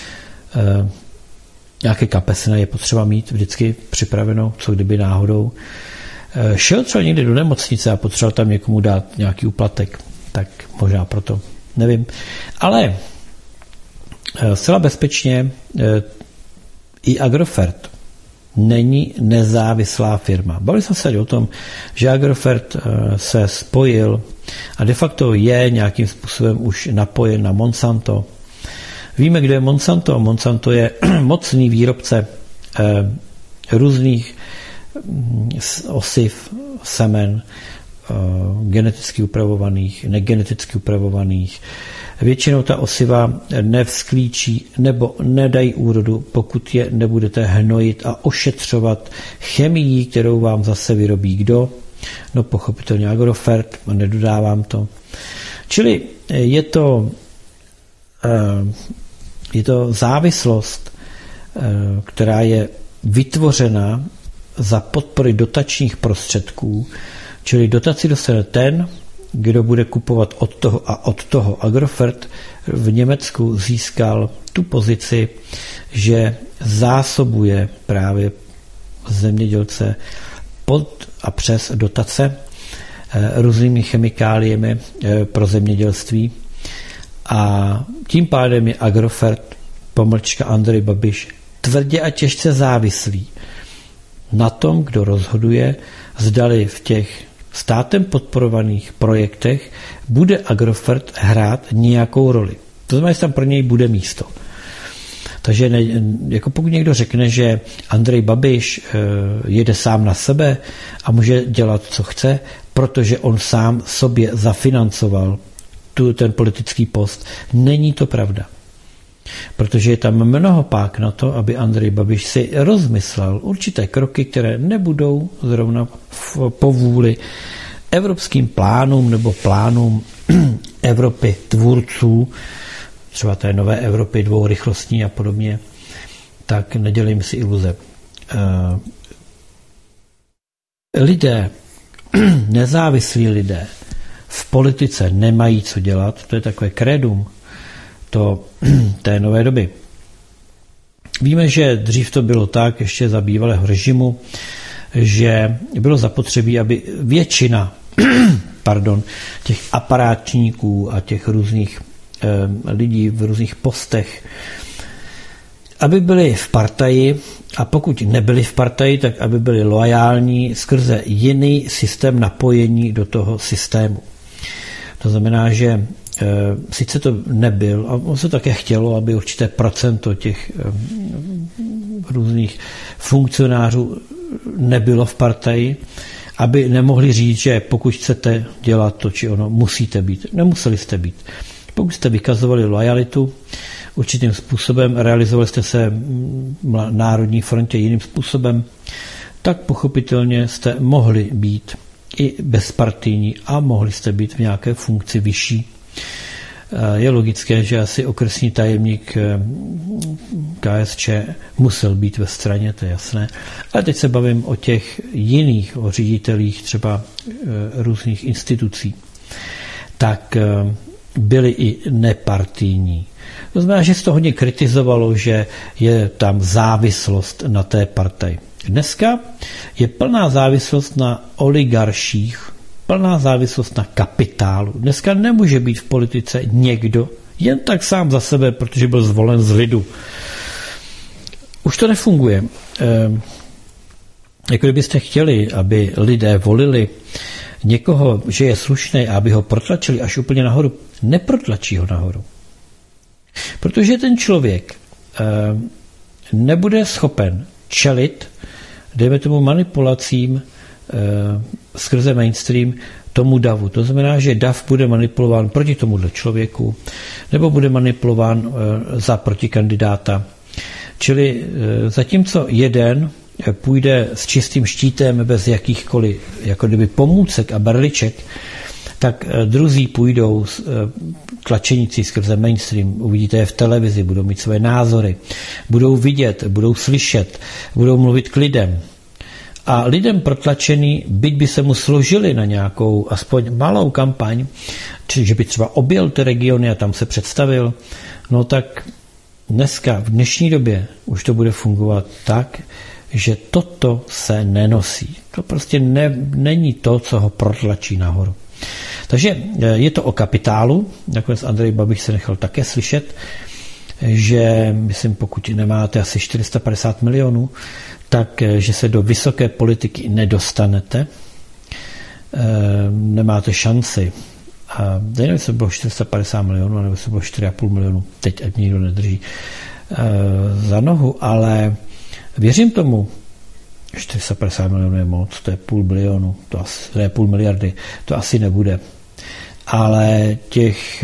nějaké kapesné je potřeba mít vždycky připravenou, co kdyby náhodou šel třeba někdy do nemocnice a potřeboval tam někomu dát nějaký úplatek, tak možná proto, nevím. Ale zcela bezpečně i Agrofert není nezávislá firma. Bavili jsme se o tom, že Agrofert se spojil a de facto je nějakým způsobem už napojen na Monsanto. Víme, kdo je Monsanto. Monsanto je mocný výrobce různých osiv, semen, geneticky upravovaných, negeneticky upravovaných. Většinou ta osiva nevzklíčí nebo nedají úrodu, pokud je nebudete hnojit a ošetřovat chemií, kterou vám zase vyrobí kdo? No pochopitelně Agrofert, nedodávám to. Čili je to závislost, která je vytvořena za podpory dotačních prostředků, čili dotaci dostane ten, kdo bude kupovat od toho a od toho. Agrofert v Německu získal tu pozici, že zásobuje právě zemědělce pod a přes dotace různými chemikáliemi pro zemědělství a tím pádem je Agrofert / Andrej Babiš tvrdě a těžce závislý na tom, kdo rozhoduje, zdali v těch státem podporovaných projektech bude Agrofert hrát nějakou roli. To znamená, že tam pro něj bude místo. Takže jako pokud někdo řekne, že Andrej Babiš jede sám na sebe a může dělat, co chce, protože on sám sobě zafinancoval ten politický post, není to pravda. Protože je tam mnoho pák na to, aby Andrej Babiš si rozmyslel určité kroky, které nebudou zrovna po vůli evropským plánům nebo plánům Evropy tvůrců, třeba té nové Evropy dvourychlostní a podobně, tak nedělím si iluze. Lidé, nezávislí lidé v politice nemají co dělat, to je takové krédum té nové doby. Víme, že dřív to bylo tak, ještě za bývalého režimu, že bylo zapotřebí, aby většina těch aparátníků a těch různých lidí v různých postech, aby byli v partaji a pokud nebyli v partaji, tak aby byli loajální skrze jiný systém napojení do toho systému. To znamená, že sice to nebyl, a on se také chtělo, aby určité procento těch různých funkcionářů nebylo v partaji, aby nemohli říct, že pokud chcete dělat to či ono, musíte být. Nemuseli jste být. Pokud jste vykazovali lojalitu určitým způsobem, realizovali jste se na Národní frontě jiným způsobem, tak pochopitelně jste mohli být i bezpartijní a mohli jste být v nějaké funkci vyšší. Je logické, že asi okresní tajemník KSČ musel být ve straně, to je jasné. Ale teď se bavím o těch jiných, o ředitelích třeba různých institucí. Tak byli i nepartijní. To znamená, že se to hodně kritizovalo, že je tam závislost na té partaji. Dneska je plná závislost na oligarších plná závislost na kapitálu. Dneska nemůže být v politice někdo jen tak sám za sebe, protože byl zvolen z lidu. Už to nefunguje. Jako kdybyste chtěli, aby lidé volili někoho, že je slušný, a aby ho protlačili až úplně nahoru, neprotlačí ho nahoru. Protože ten člověk nebude schopen čelit, dejme tomu, manipulacím skrze mainstream tomu davu. To znamená, že dav bude manipulován proti tomuhle člověku, nebo bude manipulován za protikandidáta. Čili zatímco jeden půjde s čistým štítem bez jakýchkoliv jako kdyby pomůcek a berliček, tak druzí půjdou tlačeníci skrze mainstream, uvidíte je v televizi, budou mít své názory, budou vidět, budou slyšet, budou mluvit k lidem. A lidem protlačený, byť by se mu složili na nějakou aspoň malou kampaň, či že by třeba objel ty regiony a tam se představil, no tak dneska, v dnešní době už to bude fungovat tak, že toto se nenosí. To prostě není to, co ho protlačí nahoru. Takže je to o kapitálu. Nakonec Andrej Babiš se nechal také slyšet, že, myslím, pokud nemáte asi 450 milionů, tak že se do vysoké politiky nedostanete, nemáte šanci. A nevím, jestli bylo 450 milionů, nebo jestli bylo 4,5 milionů, teď ať mě nikdo nedrží za nohu, ale věřím tomu, 450 milionů je moc, to je půl bilionu, to je půl miliardy, to asi nebude. Ale těch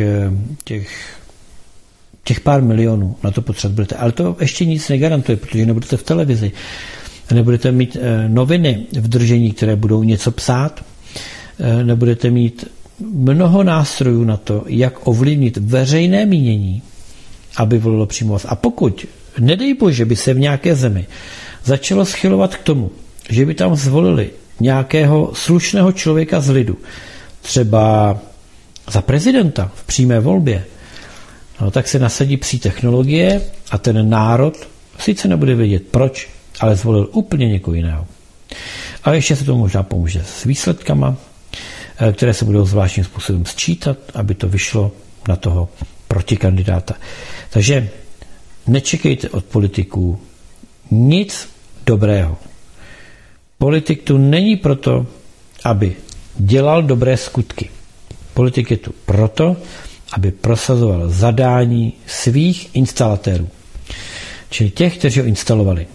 pár milionů na to potřebujete. Ale to ještě nic negarantuje, protože nebudete v televizi, nebudete mít noviny v držení, které budou něco psát, nebudete mít mnoho nástrojů na to, jak ovlivnit veřejné mínění, aby volilo přímo vás. A pokud, nedej bože, by se v nějaké zemi začalo schylovat k tomu, že by tam zvolili nějakého slušného člověka z lidu, třeba za prezidenta v přímé volbě, no, tak se nasadí psí technologie a ten národ sice nebude vědět proč, ale zvolil úplně někoho jiného. A ještě se to možná pomůže s výsledkama, které se budou zvláštním způsobem sčítat, aby to vyšlo na toho protikandidáta. Takže nečekejte od politiků nic dobrého. Politik tu není proto, aby dělal dobré skutky. Politik je tu proto, aby prosazoval zadání svých instalatérů, čili těch, kteří ho instalovali.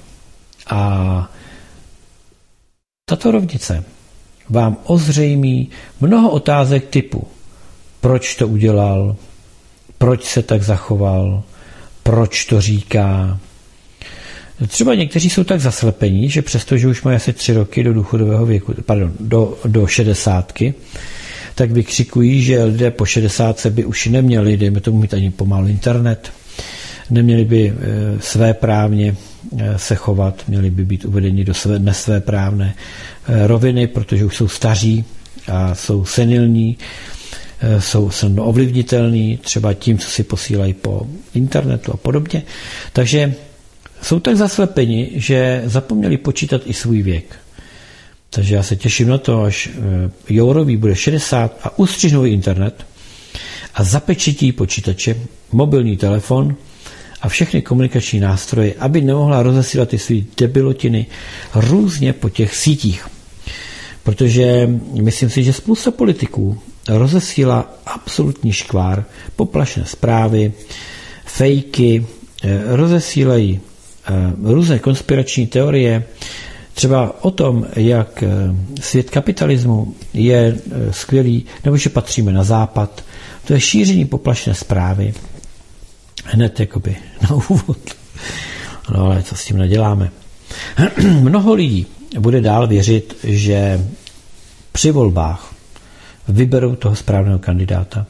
A tato rovnice vám ozřejmí mnoho otázek typu, proč to udělal, proč se tak zachoval, proč to říká. Třeba někteří jsou tak zaslepení, že přestože už mají asi 3 roky do důchodového věku, do 60, tak vykřikují, že lidé po 60 by už neměli, dejme tomu, mít ani pomalu internet, neměli by svéprávně se chovat, měli by být uvedeni do nesvéprávné roviny, protože už jsou staří a jsou senilní, jsou silno ovlivnitelní, třeba tím, co si posílají po internetu a podobně. Takže jsou tak zaslepeni, že zapomněli počítat i svůj věk. Takže já se těším na to, až Jourový bude 60 a ustřihnou internet a zapečetí počítače, mobilní telefon a všechny komunikační nástroje, aby nemohla rozesílat ty své debilotiny různě po těch sítích. Protože myslím si, že spousta politiků rozesílá absolutní škvár, poplašné zprávy, fejky, rozesílají různé konspirační teorie, třeba o tom, jak svět kapitalismu je skvělý, nebo že patříme na západ. To je šíření poplašné zprávy. Hned jakoby na úvod. No ale co s tím neděláme? Mnoho lidí bude dál věřit, že při volbách vyberou toho správného kandidáta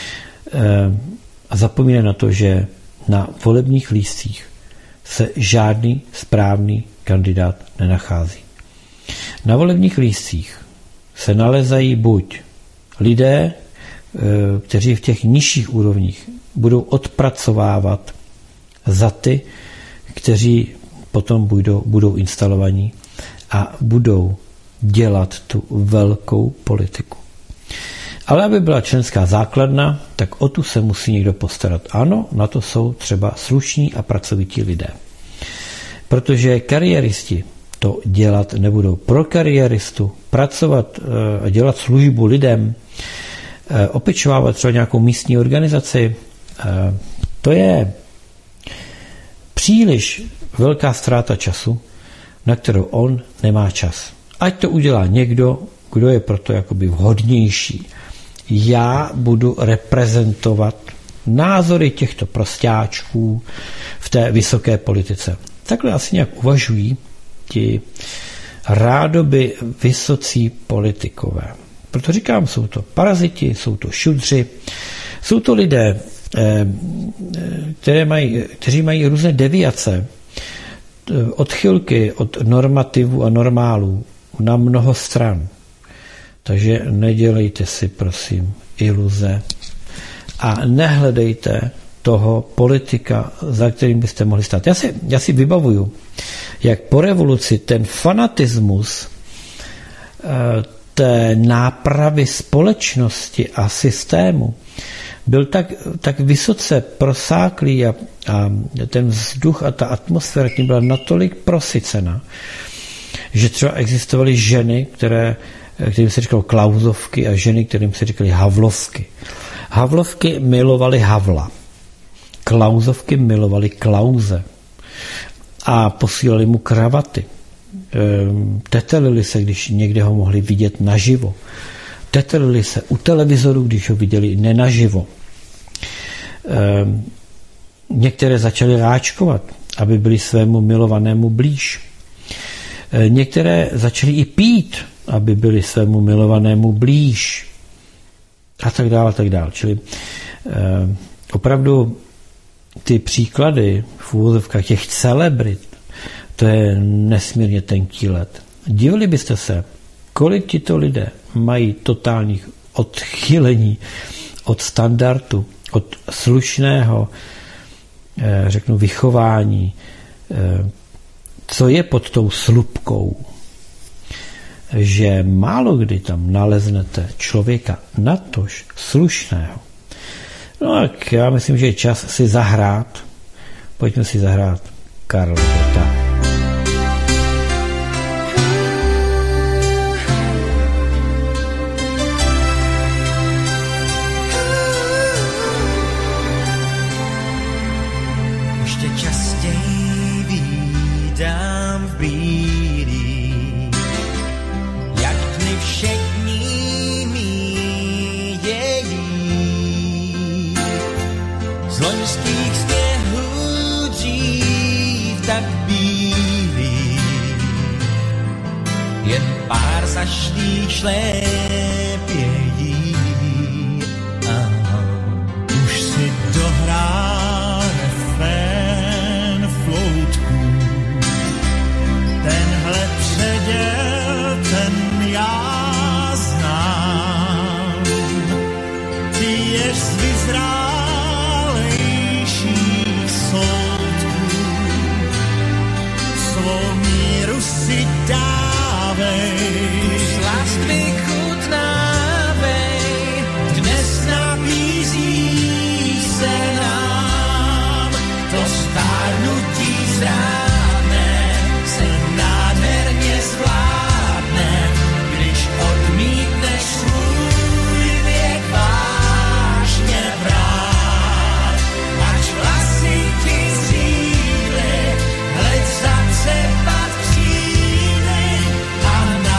a zapomínají na to, že na volebních lístcích se žádný správný kandidát nenachází. Na volebních lístcích se nalezají buď lidé, kteří v těch nižších úrovních budou odpracovávat za ty, kteří potom budou instalovaní a budou dělat tu velkou politiku. Ale aby byla členská základna, tak o tu se musí někdo postarat. Ano, na to jsou třeba slušní a pracovití lidé. Protože kariéristi to dělat nebudou. Pro kariéristu pracovat a dělat službu lidem, opečovávat třeba nějakou místní organizaci, to je příliš velká ztráta času, na kterou on nemá čas. Ať to udělá někdo, kdo je proto jakoby vhodnější. Já budu reprezentovat názory těchto prostáčků v té vysoké politice. Takhle asi nějak uvažují ti rádoby vysocí politikové. Proto říkám, jsou to paraziti, jsou to šudři, jsou to lidé, kteří mají různé deviace, odchylky od normativů a normálů na mnoho stran. Takže nedělejte si, prosím, iluze a nehledejte toho politika, za kterým byste mohli stát. Já si vybavuju, jak po revoluci ten fanatismus té nápravy společnosti a systému byl tak vysoce prosáklý a ten vzduch a ta atmosféra tím byla natolik prosycena, že třeba existovaly ženy, kterým se říkalo Klausovky a ženy, kterým se říkali Havlovky. Havlovky milovaly Havla. Klausovky milovaly Klause. A posílali mu kravaty. Tetelili se, když někde ho mohli vidět naživo. Tetelili se u televizoru, když ho viděli nenaživo. Některé začaly ráčkovat, aby byli svému milovanému blíž. Některé začaly i pít, aby byli svému milovanému blíž. A tak dále, a tak dále. Čili opravdu ty příklady v úvozovkách těch celebrit, to je nesmírně tenký led. Dívali byste se, kolik tito lidé mají totálních odchylení od standardu, od slušného, řeknu, vychování, co je pod tou slupkou, že málo kdy tam naleznete člověka natož slušného. No tak já myslím, že je čas si zahrát. Pojďme si zahrát Karla Gotta. Ještě častěji vídám v bílý, jak dny všední míjejí. Z loňských sněhů dřív tak bílý, jen pár zašlých šlépějí. Už si dohrál refrén floutku, tenhle předěl, ten já znám. Ty jež z vyzrálejších soudků svou míru si dávej, slast vychutnávej, dnes nabízí se nám to stárnutí zrádné, se nádherně zvládne, když odmítneš svůj věk vážně brát. Až vlasy ti zřídly, hleď zacepat křídly a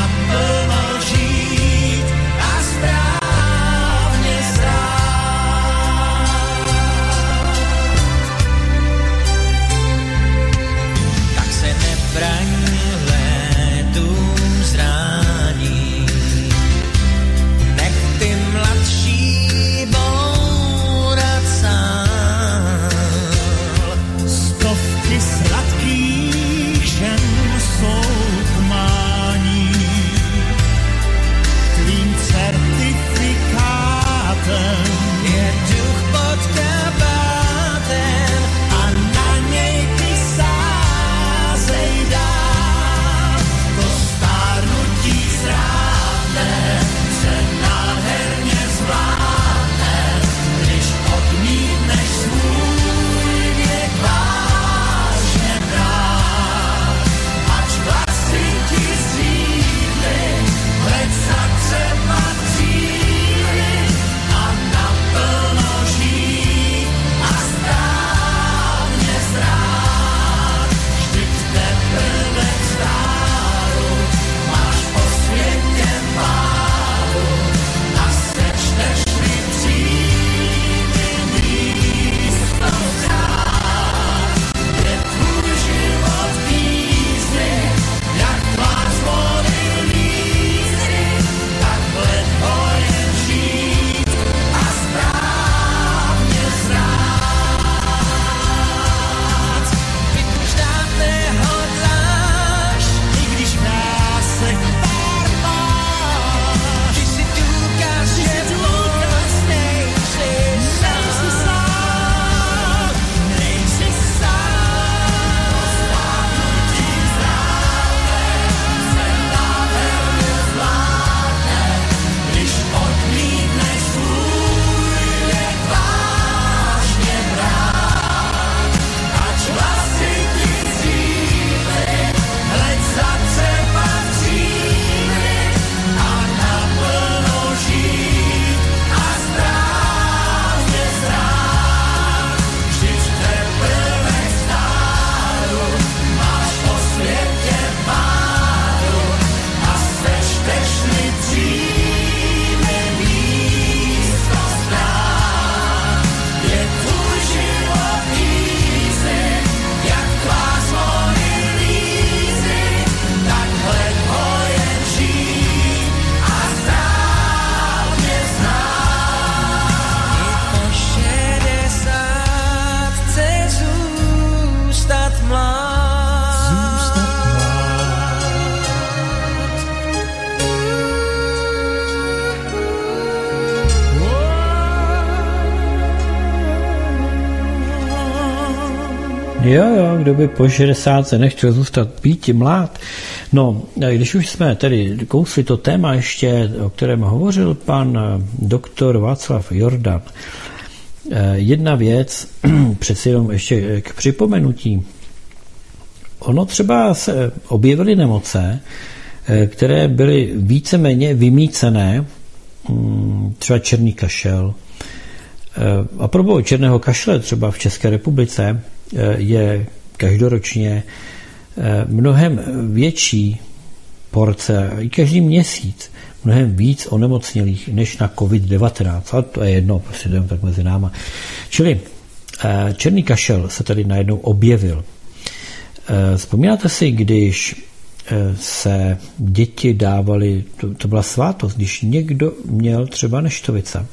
Jo, kdo by po 60 nechtěl zůstat býti mlád. No, když už jsme tedy kousli to téma ještě, o kterém hovořil pan doktor Václav Jordan, jedna věc, přeci jenom ještě k připomenutí. Ono třeba se objevily nemoce, které byly víceméně vymýcené, třeba černý kašel. A probohu černého kašle třeba v České republice je každoročně mnohem větší porce, i každý měsíc, mnohem víc onemocnělých než na COVID-19. Ale to je jedno, prostě jdeme tak mezi náma. Čili černý kašel se tady najednou objevil. Vzpomínáte si, když se děti dávali, to byla svátost, když někdo měl třeba neštovice,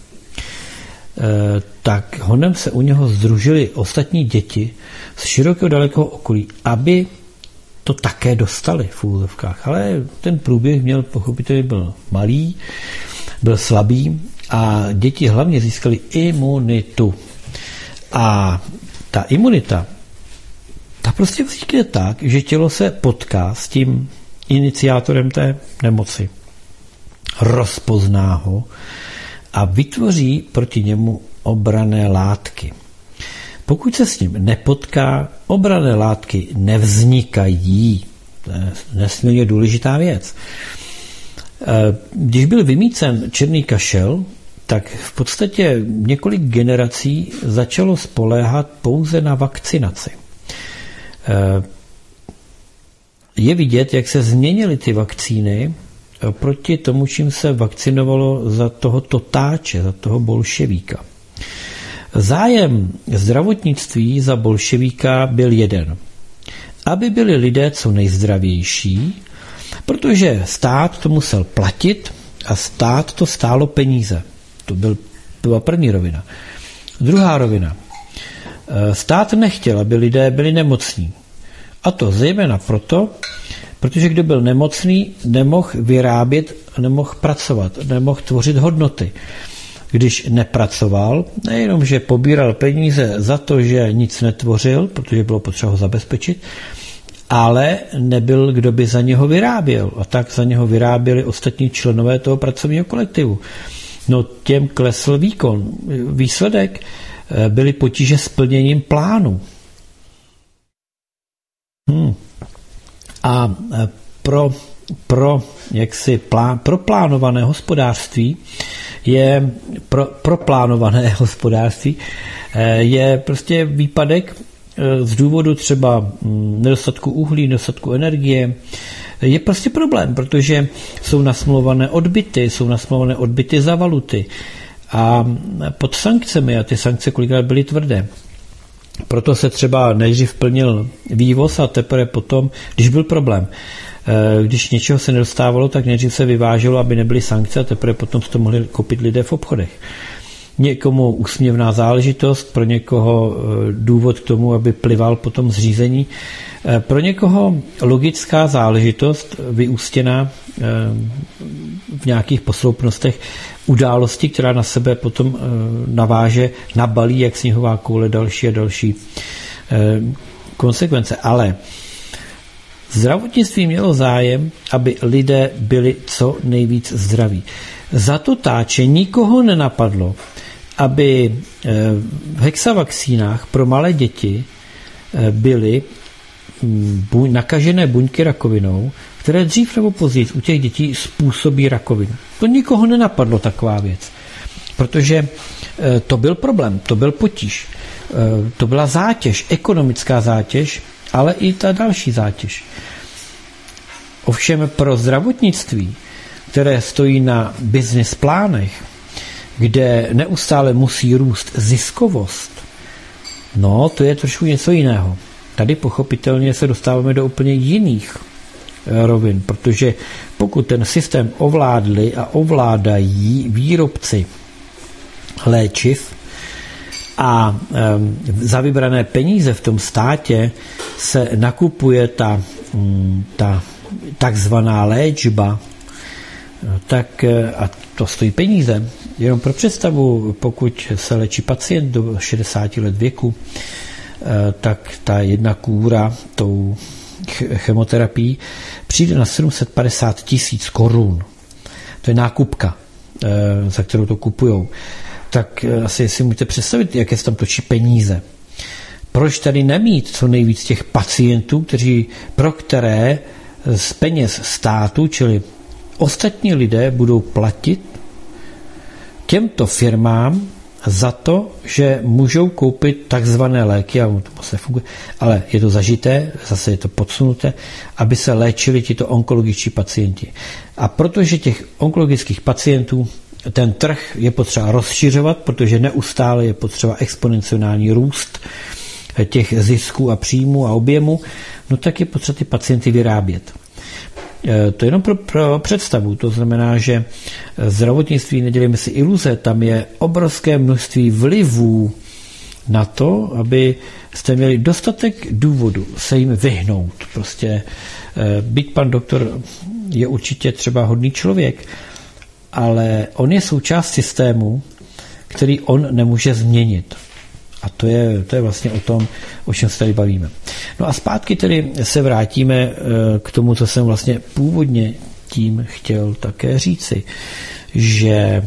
tak honem se u něho sdružili ostatní děti z širokého dalekého okolí, aby to také dostali v úzovkách. Ale ten průběh měl pochopitelně byl malý, byl slabý a děti hlavně získaly imunitu. A ta imunita, ta prostě vznikne tak, že tělo se potká s tím iniciátorem té nemoci, rozpozná ho a vytvoří proti němu obranné látky. Pokud se s ním nepotká, obranné látky nevznikají. To je nesmírně důležitá věc. Když byl vymýcen černý kašel, tak v podstatě několik generací začalo spoléhat pouze na vakcinaci. Je vidět, jak se změnily ty vakcíny proti tomu, čím se vakcinovalo za toho totáče, za toho bolševíka. Zájem zdravotnictví za bolševíka byl jeden. Aby byli lidé co nejzdravější, protože stát to musel platit a stát to stálo peníze. To byla první rovina. Druhá rovina. Stát nechtěl, aby lidé byli nemocní. A to zejména proto, protože kdo byl nemocný, nemohl vyrábět, nemohl pracovat, nemohl tvořit hodnoty. Když nepracoval, nejenom, že pobíral peníze za to, že nic netvořil, protože bylo potřeba ho zabezpečit, ale nebyl, kdo by za něho vyráběl. A tak za něho vyráběli ostatní členové toho pracovního kolektivu. No těm klesl výkon. Výsledek byly potíže s plněním plánu. A pro plánované hospodářství je prostě výpadek z důvodu třeba nedostatku uhlí, nedostatku energie. Je prostě problém, protože jsou nasmlouvané odbyty za valuty a pod sankcemi, a ty sankce kolikrát byly tvrdé. Proto se třeba nejdřív plnil vývoz a teprve potom, když byl problém, když něčeho se nedostávalo, tak nejdřív se vyváželo, aby nebyly sankce a teprve potom to mohli koupit lidé v obchodech. Někomu úsměvná záležitost, pro někoho důvod k tomu, aby plival potom zřízení, pro někoho logická záležitost vyústěná v nějakých posloupnostech události, která na sebe potom naváže, nabalí jak sněhová koule další a další konsekvence. Ale zdravotnictví mělo zájem, aby lidé byli co nejvíc zdraví. Za to táče nikoho nenapadlo, aby v hexavakcínách pro malé děti byly nakažené buňky rakovinou, které dřív nebo později u těch dětí způsobí rakovinu. To nikoho nenapadlo, taková věc. Protože to byl problém, to byl potíž. To byla zátěž, ekonomická zátěž, ale i ta další zátěž. Ovšem pro zdravotnictví, které stojí na business plánech, kde neustále musí růst ziskovost, no to je trošku něco jiného. Tady pochopitelně se dostáváme do úplně jiných rovin, protože pokud ten systém ovládli a ovládají výrobci léčiv a za vybrané peníze v tom státě se nakupuje ta takzvaná léčba, tak a to stojí peníze. Jenom pro představu, pokud se léčí pacient do 60 let věku tak ta jedna kůra tou chemoterapií přijde na 750 000 korun. To je nákupka, za kterou to kupujou. Tak asi si můžete představit, jaké se tam točí peníze. Proč tady nemít co nejvíc těch pacientů, pro které z peněz státu, čili ostatní lidé, budou platit těmto firmám za to, že můžou koupit takzvané léky, a to moc nefunguje, ale je to zažité, zase je to podsunuté, aby se léčili tito onkologičtí pacienti. A protože těch onkologických pacientů ten trh je potřeba rozšiřovat, protože neustále je potřeba exponenciální růst těch zisků a příjmů a objemu, no tak je potřeba ty pacienty vyrábět. To je jenom pro představu, to znamená, že zdravotnictví, nedělejme si iluze, tam je obrovské množství vlivů na to, aby jste měli dostatek důvodu se jim vyhnout. Prostě byť pan doktor je určitě třeba hodný člověk, ale on je součást systému, který on nemůže změnit. A to je vlastně o tom, o čem se tady bavíme. No a zpátky tedy se vrátíme k tomu, co jsem vlastně původně tím chtěl také říci, že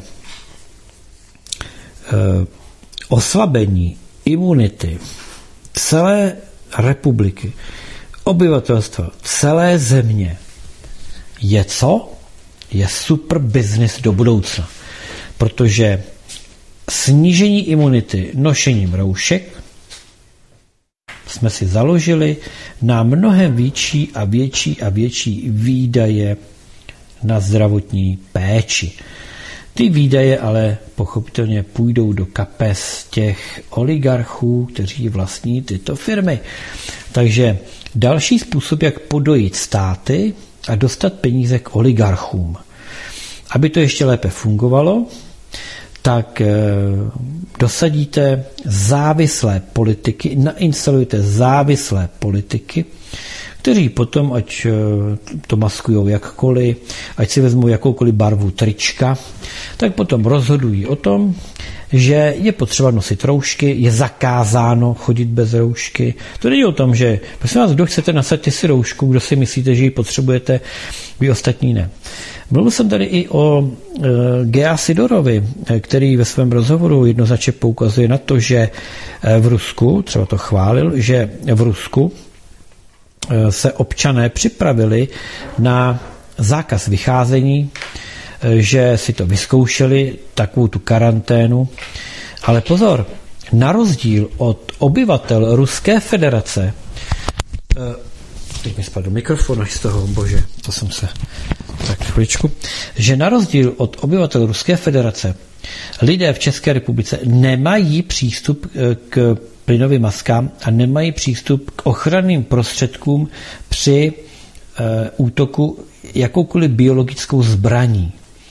oslabení imunity celé republiky, obyvatelstva celé země je co? Je super business do budoucna. Protože snížení imunity nošením roušek jsme si založili na mnohem větší a větší výdaje na zdravotní péči. Ty výdaje ale pochopitelně půjdou do kapes těch oligarchů, kteří vlastní tyto firmy. Takže další způsob, jak podojit státy a dostat peníze k oligarchům. Aby to ještě lépe fungovalo, tak dosadíte závislé politiky, nainstalujete závislé politiky, kteří potom, ať to maskujou jakkoliv, ať si vezmou jakoukoliv barvu trička, tak potom rozhodují o tom, že je potřeba nosit roušky, je zakázáno chodit bez roušky. To není o tom, že prosím vás, kdo chcete, nasaďte si roušku, kdo si myslíte, že ji potřebujete, vy ostatní ne. Mluvil jsem tady i o G.A. Sidorovi, který ve svém rozhovoru jednoznačně poukazuje na to, že v Rusku, třeba to chválil, že v Rusku se občané připravili na zákaz vycházení, že si to vyzkoušeli, takovou tu karanténu. Ale pozor, na rozdíl od obyvatel Ruské federace, teď mi spadl mikrofon, až z toho, bože, to jsem se, tak chviličku, že na rozdíl od obyvatel Ruské federace lidé v České republice nemají přístup k plynovým maskám a nemají přístup k ochranným prostředkům při útoku jakoukoliv biologickou zbraní.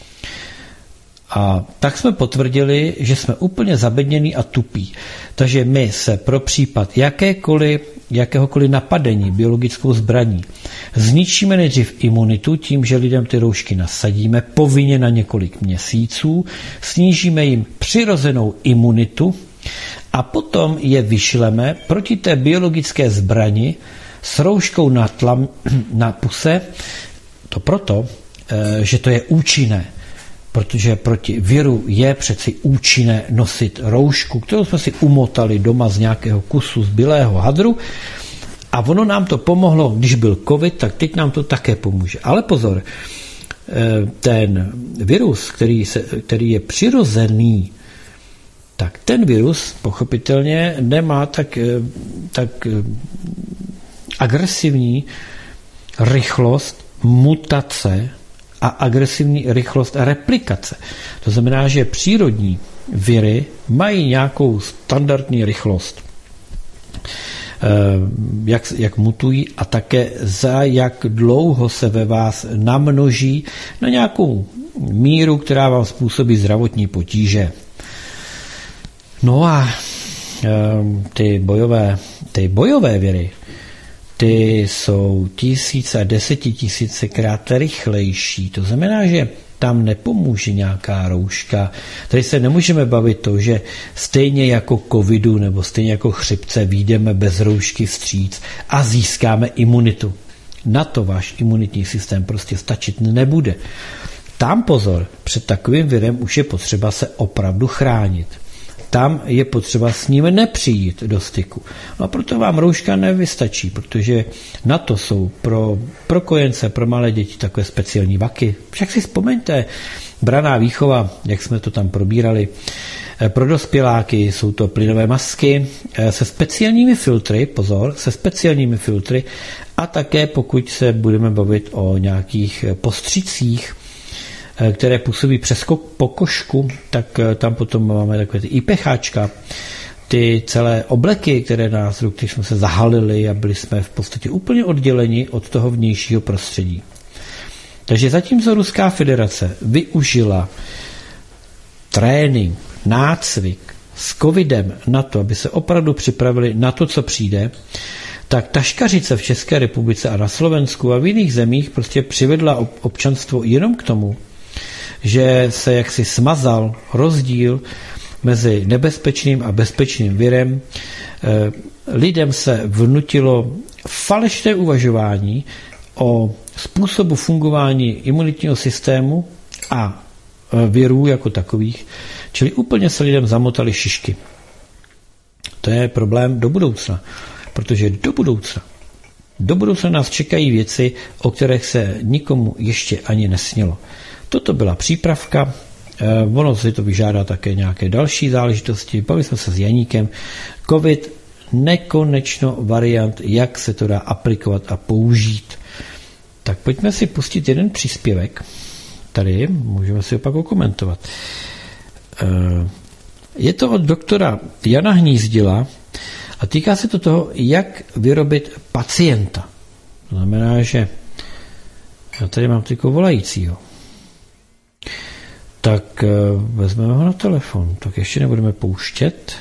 A tak jsme potvrdili, že jsme úplně zabednění a tupí. Takže my se pro případ jakéhokoliv napadení biologickou zbraní zničíme nejdřív imunitu tím, že lidem ty roušky nasadíme povinně na několik měsíců, snížíme jim přirozenou imunitu a potom je vyšleme proti té biologické zbrani s rouškou na puse. To proto, že to je účinné. Protože proti viru je přeci účinné nosit roušku, kterou jsme si umotali doma z nějakého kusu zbylého hadru a ono nám to pomohlo, když byl covid, tak teď nám to také pomůže. Ale pozor, ten virus, který je přirozený, tak ten virus pochopitelně nemá tak agresivní rychlost mutace a agresivní rychlost replikace. To znamená, že přírodní viry mají nějakou standardní rychlost, jak mutují a také za jak dlouho se ve vás namnoží na nějakou míru, která vám způsobí zdravotní potíže. No a ty bojové viry, ty jsou tisíce a desetitisícekrát rychlejší. To znamená, že tam nepomůže nějaká rouška. Tady se nemůžeme bavit to, že stejně jako covidu nebo stejně jako chřipce vyjdeme bez roušky vstříc a získáme imunitu. Na to váš imunitní systém prostě stačit nebude. Tam pozor, před takovým virem už je potřeba se opravdu chránit. Tam je potřeba s ním nepřijít do styku. No a proto vám rouška nevystačí, protože na to jsou pro kojence, pro malé děti takové speciální vaky. Však si vzpomeňte, branná výchova, jak jsme to tam probírali, pro dospěláky jsou to plynové masky se speciálními filtry, pozor, se speciálními filtry a také pokud se budeme bavit o nějakých postřicích, které působí přes pokožku, tak tam potom máme takové ty IPHčka, ty celé obleky, které nás, když jsme se zahalili a byli jsme v podstatě úplně odděleni od toho vnějšího prostředí. Takže zatímco Ruská federace využila trénink, nácvik s covidem na to, aby se opravdu připravili na to, co přijde, tak taškařice v České republice a na Slovensku a v jiných zemích prostě přivedla občanstvo jenom k tomu, že se jaksi smazal rozdíl mezi nebezpečným a bezpečným virem. Lidem se vnutilo falešné uvažování o způsobu fungování imunitního systému a virů jako takových, čili úplně se lidem zamotali šišky. To je problém do budoucna, protože do budoucna nás čekají věci, o kterých se nikomu ještě ani nesnilo. Toto byla přípravka, ono si to vyžádá také nějaké další záležitosti. Bavili jsme se s Janíkem. COVID, nekonečno variant, jak se to dá aplikovat a použít. Tak pojďme si pustit jeden příspěvek. Tady můžeme si ho pak okomentovat. Je to od doktora Jana Hnízdila a týká se to toho, jak vyrobit pacienta. To znamená, že já tady mám tyko volajícího. Tak vezmeme ho na telefon. Tak ještě nebudeme pouštět.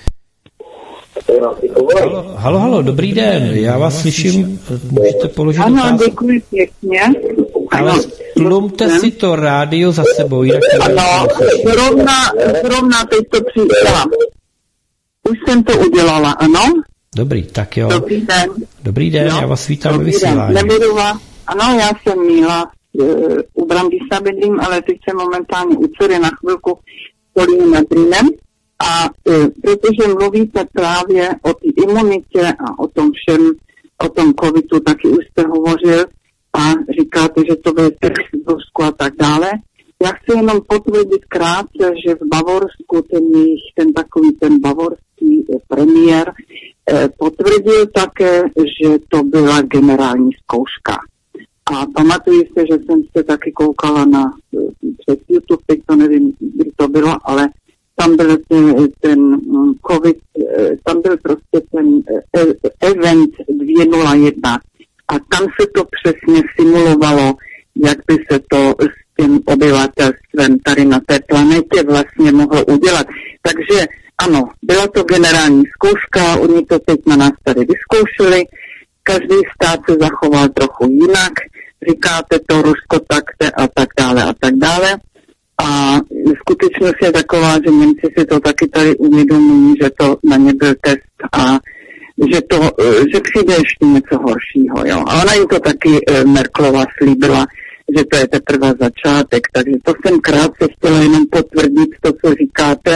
Halo, dobrý den. Já vás slyším. Můžete položit otázku? Ano, děkuji pěkně. Ale tlumte si to rádio za sebou. Ano, zrovna teď to přišla. Už jsem to udělala, ano? Dobrý, tak jo. Dobrý den. Dobrý den, já vás vítám ve vysílání. Ano, já jsem Míla, u Brambisa bydlím, ale teď jsem momentálně u dcery na chvilku Kolínem nad Rýnem. A protože mluvíte právě o té imunitě a o tom všem, o tom covidu, taky už jste hovořil a říkáte, že to bude v Rusku a tak dále. Já chci jenom potvrdit krátce, že v Bavorsku ten bavorský premiér potvrdil také, že to byla generální zkouška. A pamatuju se, že jsem se taky koukala přes YouTube, teď to nevím, kdy to bylo, ale tam byl ten COVID, tam byl prostě ten event 201 a tam se to přesně simulovalo, jak by se to s tím obyvatelstvem tady na té planetě vlastně mohlo udělat. Takže ano, byla to generální zkouška, oni to teď na nás tady vyzkoušeli, každý stát se zachoval trochu jinak, říkáte to Rusko takte a tak dále a tak dále. A skutečnost je taková, že Němci si to taky tady uvědomují, že to na ně byl test a že přijde ještě něco horšího. Jo. A ona jim to taky Merkelová slíbila, že to je teprve začátek. Takže to jsem krátce chtěla jenom potvrdit to, co říkáte.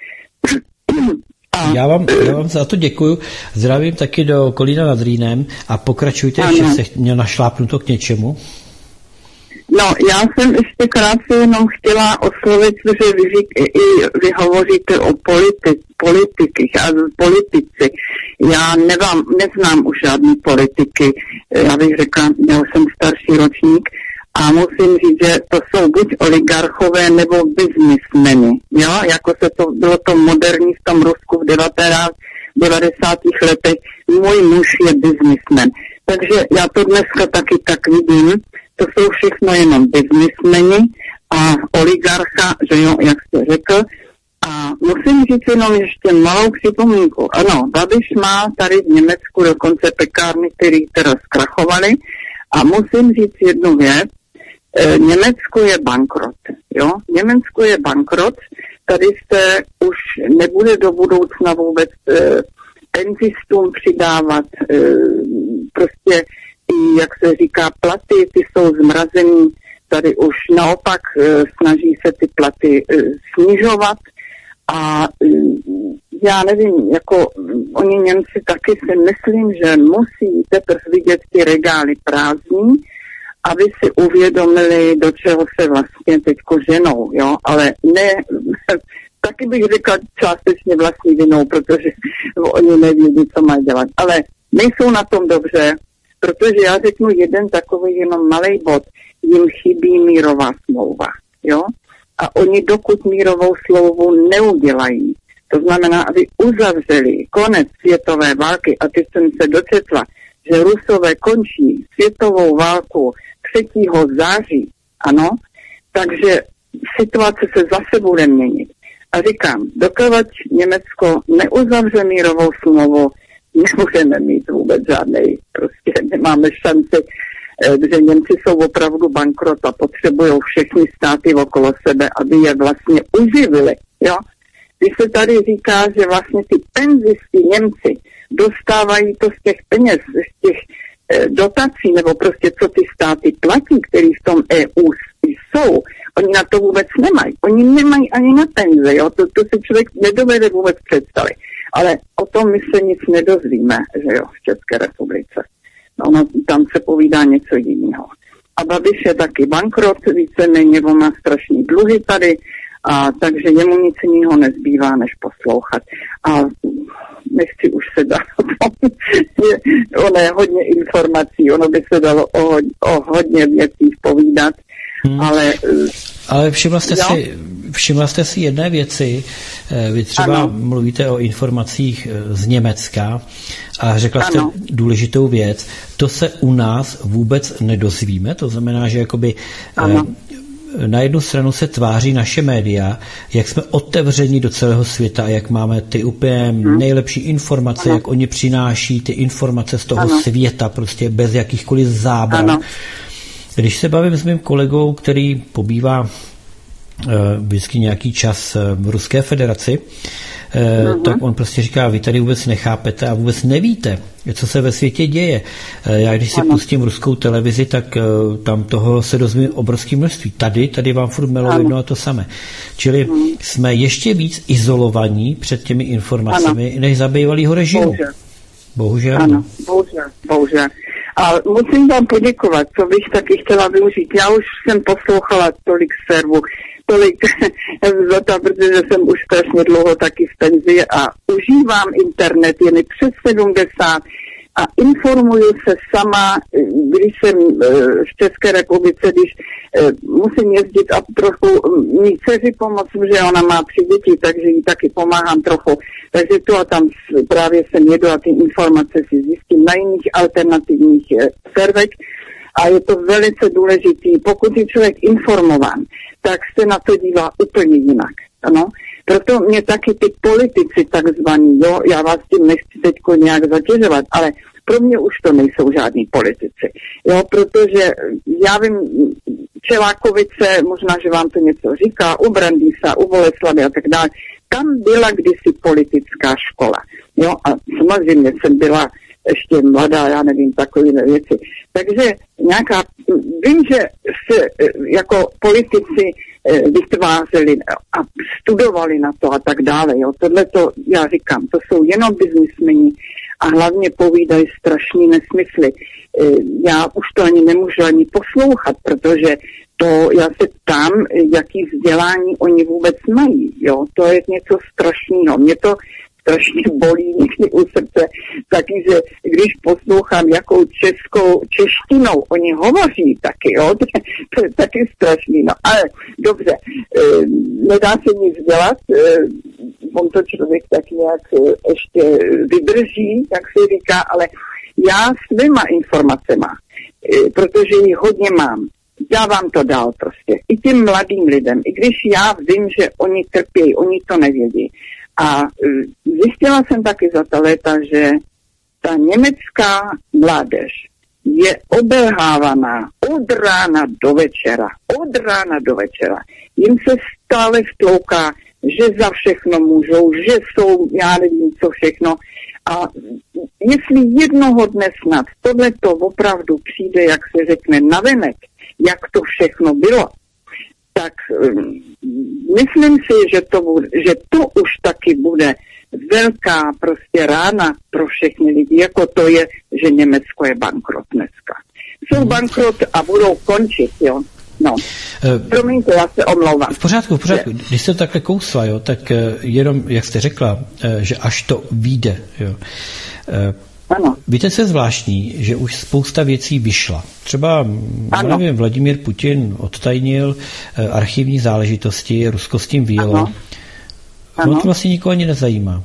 Já vám za to děkuju. Zdravím taky do Kolína nad Rýnem a pokračujte, ještě se měl našlápnuto k něčemu. No, já jsem ještě krátce jenom chtěla oslovit, že vy hovoříte o politici. Já neznám už žádný politiky. Já bych řekla, já jsem starší ročník a musím říct, že to jsou buď oligarchové nebo biznismeny. Jo, jako bylo to moderní v tom Rusku v 90. letech. Můj muž je biznismen. Takže já to dneska taky tak vidím. To jsou všechno jenom biznismeni a oligarcha, že jo, jak jste řekl. A musím říct jenom ještě malou připomínku. Ano, Babiš má tady v Německu dokonce pekárny, které teda zkrachovaly. A musím říct jednu věc, Německo je bankrot. Jo? Německo je bankrot, tady se už nebude do budoucna vůbec penzistům přidávat, prostě, jak se říká, platy, ty jsou zmrazený, tady už naopak snaží se ty platy snižovat a já nevím, jako oni Němci taky si myslím, že musí teprve vidět ty regály prázdní, aby si uvědomili, do čeho se vlastně teďko ženou, jo, ale ne, taky bych řekla částečně vlastní vinou, protože oni nevědí, co mají dělat, ale nejsou na tom dobře, protože já řeknu jeden takový jenom malej bod, jim chybí mírová smlouva, jo, a oni dokud mírovou smlouvu neudělají, to znamená, aby uzavřeli konec světové války, a teď jsem se dočetla, že Rusové končí světovou válku 3. září, ano, takže situace se zase bude měnit. A říkám, dokud Německo neuzavře mírovou smlouvu, nebudeme mít vůbec žádnej, prostě nemáme šanci, že Němci jsou opravdu bankrot a potřebují všechny státy okolo sebe, aby je vlastně uživili, jo. Když se tady říká, že vlastně ty penzisti Němci dostávají to z těch peněz, z těch dotací, nebo prostě co ty státy platí, který v tom EU jsou, oni na to vůbec nemají. Oni nemají ani na penze, jo, to si člověk nedovede vůbec představit. Ale o tom my se nic nedozvíme, že jo, v České republice. No, tam se povídá něco jiného. A Babiš je taky bankrot, víceméně on má strašný dluhy tady, a takže jemu nic jiného nezbývá, než poslouchat. A nechci už se dát o tom, ono je hodně informací, ono by se dalo o hodně věcí povídat, ale všimla jste si jedné věci, vy třeba mluvíte o informacích z Německa a řekla jste důležitou věc, to se u nás vůbec nedozvíme, to znamená, že jakoby na jednu stranu se tváří naše média, jak jsme otevřeni do celého světa a jak máme ty úplně nejlepší informace, jak oni přináší ty informace z toho světa, prostě bez jakýchkoliv zábran. Když se bavím s mým kolegou, který pobývá vždycky nějaký čas v Ruské federaci, tak on prostě říká, vy tady vůbec nechápete a vůbec nevíte, co se ve světě děje. Já když si pustím ruskou televizi, tak tam toho se dozvím obrovské množství. Tady vám furt melou jedno a to samé. Čili jsme ještě víc izolovaní před těmi informacemi, než za bývalýho režimu. Bohužel. Ano, bohužel. A musím vám poděkovat, co bych taky chtěla využít. Já už jsem poslouchala tolik servu, tolik zlata, protože jsem už strašně dlouho taky v penzi a užívám internet, je mi přes 70 a informuju se sama, když jsem v České republice, když musím jezdit a trochu mít dceři pomoct, že ona má 3 děti, takže jí taky pomáhám trochu. Takže tu a tam právě jsem jedu a ty informace si zjistím na jiných alternativních servech a je to velice důležitý. Pokud je člověk informován, tak se na to dívá úplně jinak. Ano? Proto mě taky ty politici takzvaní, jo, já vás tím nechci teďko nějak zatěžovat, ale pro mě už to nejsou žádní politici. Jo, protože já vím, Čelákovice, možná, že vám to něco říká, u Brandýsa, u Boleslavy a tak dále, tam byla kdysi politická škola. Jo, a samozřejmě jsem byla ještě mladá, já nevím, takové věci. Takže vím, že se jako politici vytvářeli a studovali na to a tak dále. Jo. Tohleto, já říkám, to jsou jenom biznismeni a hlavně povídají strašný nesmysly. Já už to ani nemůžu ani poslouchat, protože já se ptám, jaký vzdělání oni vůbec mají. Jo. To je něco strašného. Mě to strašně bolí někdy u srdce, taky, že když poslouchám, jakou češtinou oni hovoří taky, jo, to je taky strašný, no, ale dobře, nedá se nic dělat, on to člověk tak nějak ještě vydrží, jak se říká, ale já svýma informacema, protože ji hodně mám, dávám to dál prostě, i těm mladým lidem, i když já vím, že oni trpějí, oni to nevědí. A zjistila jsem taky za ta léta, že ta německá mládež je obelhávaná od rána do večera. Od rána do večera. Jim se stále vtlouká, že za všechno můžou, že jsou, já nevím co všechno. A jestli jednoho dne snad tohleto opravdu přijde, jak se řekne, navenek, jak to všechno bylo, tak myslím si, že to už taky bude velká prostě rána pro všechny lidi, jako to je, že Německo je bankrot dneska. Jsou bankrot a budou končit, jo. No, promiňte, já se omlouvám. V pořádku. Když jste takhle kousla, jo, tak jenom, jak jste řekla, že až to vyjde, jo. Ano. Víte, co je zvláštní, že už spousta věcí vyšla. Třeba, nevím, Vladimír Putin odtajnil archivní záležitosti, Rusko s tím vyjelo. On to vlastně nikoho ani nezajímá.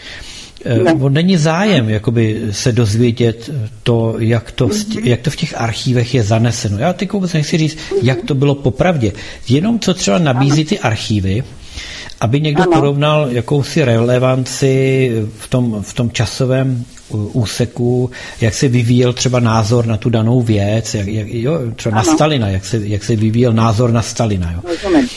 On není zájem jakoby se dozvědět to, jak to v těch archívech je zaneseno. Já teď vůbec nechci říct, jak to bylo popravdě. Jenom co třeba nabízí ty archívy, aby někdo porovnal jakousi relevanci v tom časovém úseku, jak se vyvíjel třeba názor na tu danou věc, třeba na Stalina, jak se vyvíjel názor na Stalina. Jo.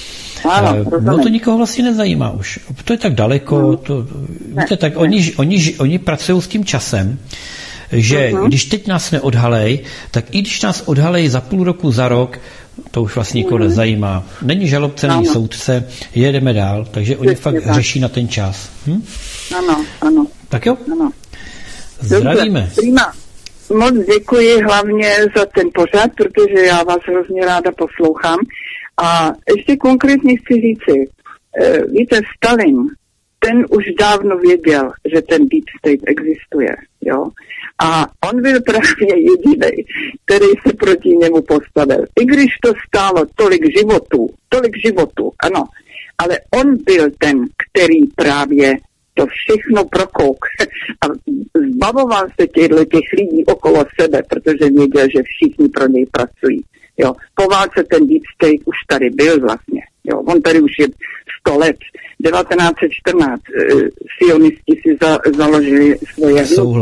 No to nikoho vlastně nezajímá už. To je tak daleko. Víte, tak oni pracují s tím časem, že když teď nás neodhalej, tak i když nás odhalej za půl roku, za rok, to už vlastně nikoho nezajímá. Není žalobce, není soudce, jedeme dál, takže oni fakt řeší na ten čas. Ano. Tak jo? Ano. Zdravíme. Prima. Moc děkuji hlavně za ten pořad, protože já vás hrozně ráda poslouchám. A ještě konkrétně chci říci, víte, Stalin, ten už dávno věděl, že ten deep state existuje, jo. A on byl právě jediný, který se proti němu postavil. I když to stálo tolik životů, ano. Ale on byl ten, který právě to všechno prokouk a zbavoval se těch lidí okolo sebe, protože věděl, že všichni pro něj pracují. Jo, po válce ten deep state už tady byl vlastně. Jo, on tady už je 100 let. 1914 sionisti si založili svoje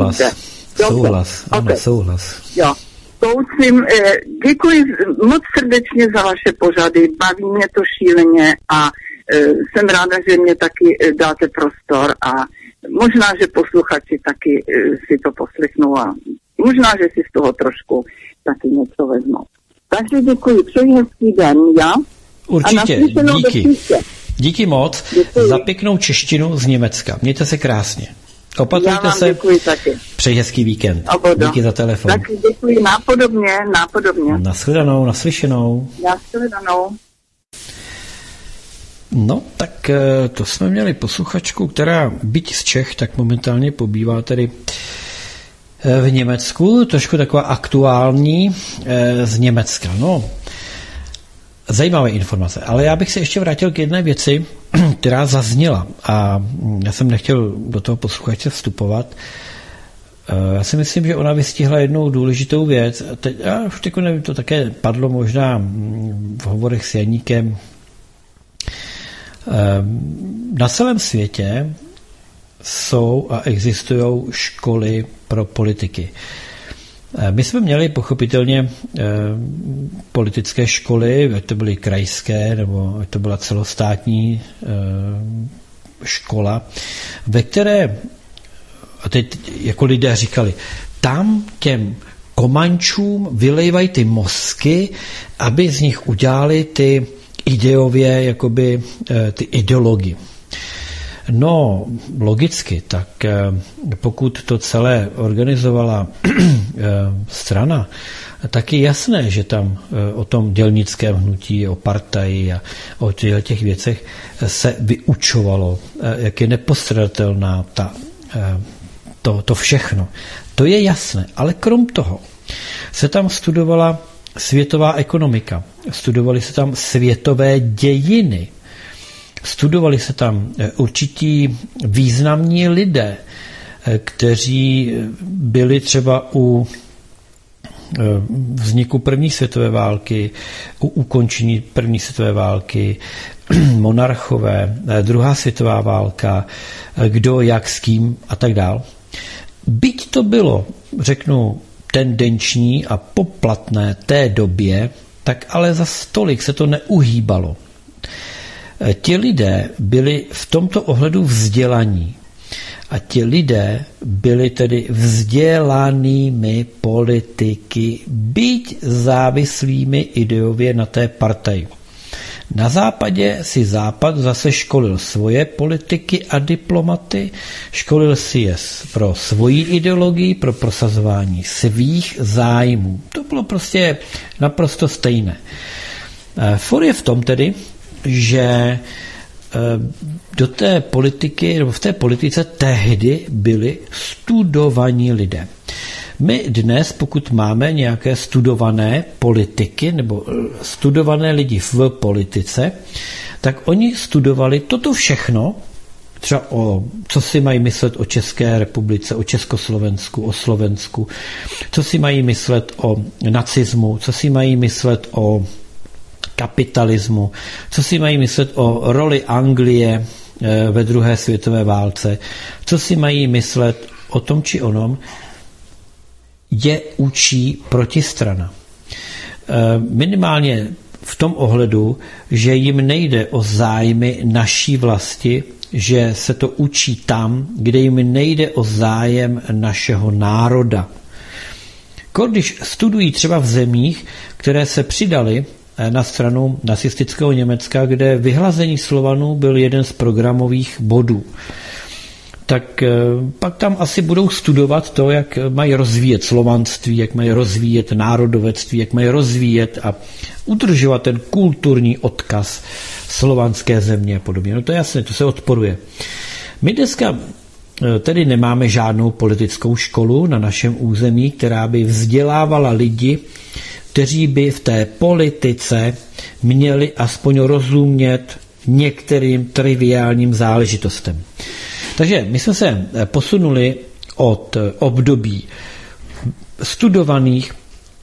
Souhlas. Jo, toucím, děkuji moc srdečně za vaše pořady, baví mě to šíleně a jsem ráda, že mě taky dáte prostor a možná, že posluchači taky si to poslechnou a možná, že si z toho trošku taky něco vezmou. Takže děkuji, přeji hezký den, já. Určitě, díky. Díky moc za pěknou češtinu z Německa. Mějte se krásně. Opatrujte se. Děkuji taky. Přeji hezký víkend. Díky za telefon. Taky děkuji, nápodobně. Nashledanou, naslyšenou. No, tak to jsme měli posluchačku, která byť z Čech, tak momentálně pobývá tedy v Německu, trošku taková aktuální z Německa. No, zajímavé informace, ale já bych se ještě vrátil k jedné věci, která zazněla a já jsem nechtěl do toho posluchače vstupovat. Já si myslím, že ona vystihla jednou důležitou věc. Já už teď nevím, to také padlo možná v hovorech s Janíkem. Na celém světě jsou a existují školy pro politiky. My jsme měli pochopitelně politické školy, ať to byly krajské, nebo ať to byla celostátní škola, ve které, a teď jako lidé říkali, tam těm komančům vylejvají ty mozky, aby z nich udělali ty ideově, jakoby ty ideology. No, logicky, tak pokud to celé organizovala strana, tak je jasné, že tam o tom dělnickém hnutí, o partaji a o těch věcech se vyučovalo, jak je nepostradatelná to všechno. To je jasné, ale krom toho se tam studovala světová ekonomika, studovaly se tam světové dějiny, studovali se tam určití významní lidé, kteří byli třeba u vzniku první světové války, u ukončení první světové války, monarchové, druhá světová válka, kdo, jak, s kým a tak dál. Byť to bylo, řeknu, tendenční a poplatné té době, tak ale za stolik se to neuhýbalo. Ti lidé byli v tomto ohledu vzdělaní. A ti lidé byli tedy vzdělanými politiky, byť závislými ideově na té partaji. Na západě si západ zase školil svoje politiky a diplomaty, školil si je pro svoji ideologii, pro prosazování svých zájmů. To bylo prostě naprosto stejné. For je v tom tedy, že do té politiky, nebo v té politice tehdy byli studovaní lidé. My dnes, pokud máme nějaké studované politiky nebo studované lidi v politice, tak oni studovali toto všechno, třeba co si mají myslet o České republice, o Československu, o Slovensku, co si mají myslet o nacismu, co si mají myslet o kapitalismu, co si mají myslet o roli Anglie ve druhé světové válce, co si mají myslet o tom či onom, je učí protistrana. Minimálně v tom ohledu, že jim nejde o zájmy naší vlasti, že se to učí tam, kde jim nejde o zájem našeho národa. Když studují třeba v zemích, které se přidaly na stranu nacistického Německa, kde vyhlazení Slovanů byl jeden z programových bodů, tak pak tam asi budou studovat to, jak mají rozvíjet slovanství, jak mají rozvíjet národovectví, jak mají rozvíjet a udržovat ten kulturní odkaz slovanské země a podobně. No to je jasné, to se odporuje. My dneska tedy nemáme žádnou politickou školu na našem území, která by vzdělávala lidi, kteří by v té politice měli aspoň rozumět některým triviálním záležitostem. Takže my jsme se posunuli od období studovaných,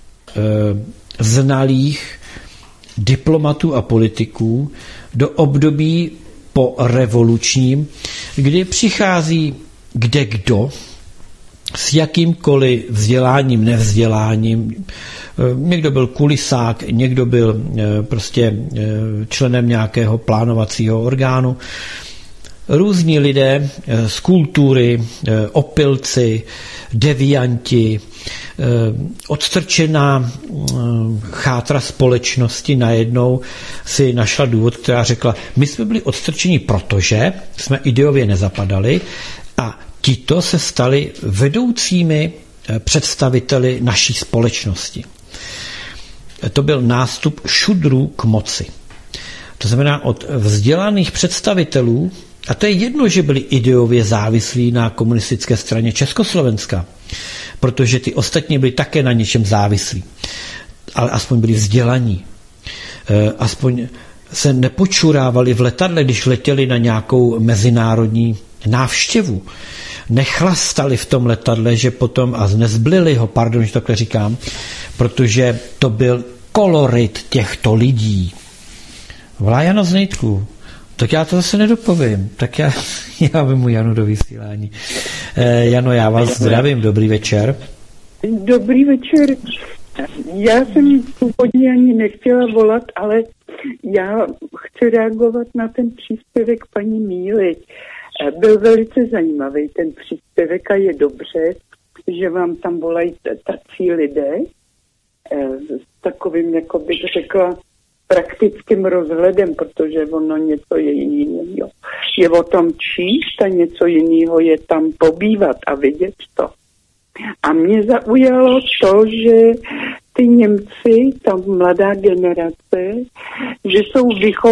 znalých diplomatů a politiků do období po revolučním, kdy přichází kdekdo s jakýmkoliv vzděláním, nevzděláním. Někdo byl kulisák, někdo byl prostě členem nějakého plánovacího orgánu. Různí lidé z kultury, opilci, devianti, odstrčená chátra společnosti najednou si našla důvod, která řekla, my jsme byli odstrčeni, protože jsme ideově nezapadali a tito se stali vedoucími představiteli naší společnosti. To byl nástup šudrů k moci. To znamená od vzdělaných představitelů, a to je jedno, že byli ideově závislí na komunistické straně Československa, protože ty ostatní byli také na něčem závislí, ale aspoň byli vzdělaní. Aspoň se nepočurávali v letadle, když letěli na nějakou mezinárodní návštěvu. Nechlastali v tom letadle, že potom, a nezblili ho, pardon, že takhle říkám, protože to byl kolorit těchto lidí. Volá Jano z Nejtku. Tak já to zase nedopovím. Tak já vemu Janu do vysílání. Jano, já vás zdravím. Dobrý večer. Dobrý večer. Já jsem původně ani nechtěla volat, ale já chci reagovat na ten příspěvek paní Míly. Byl velice zajímavý ten příspěvek a je dobře, že vám tam volají tací lidé s takovým, jako bych řekla, praktickým rozhledem, protože ono něco je jiného. Je o tom číst a něco jiného je tam pobývat a vidět to. A mě zaujalo to, že ty Němci, ta mladá generace, že jsou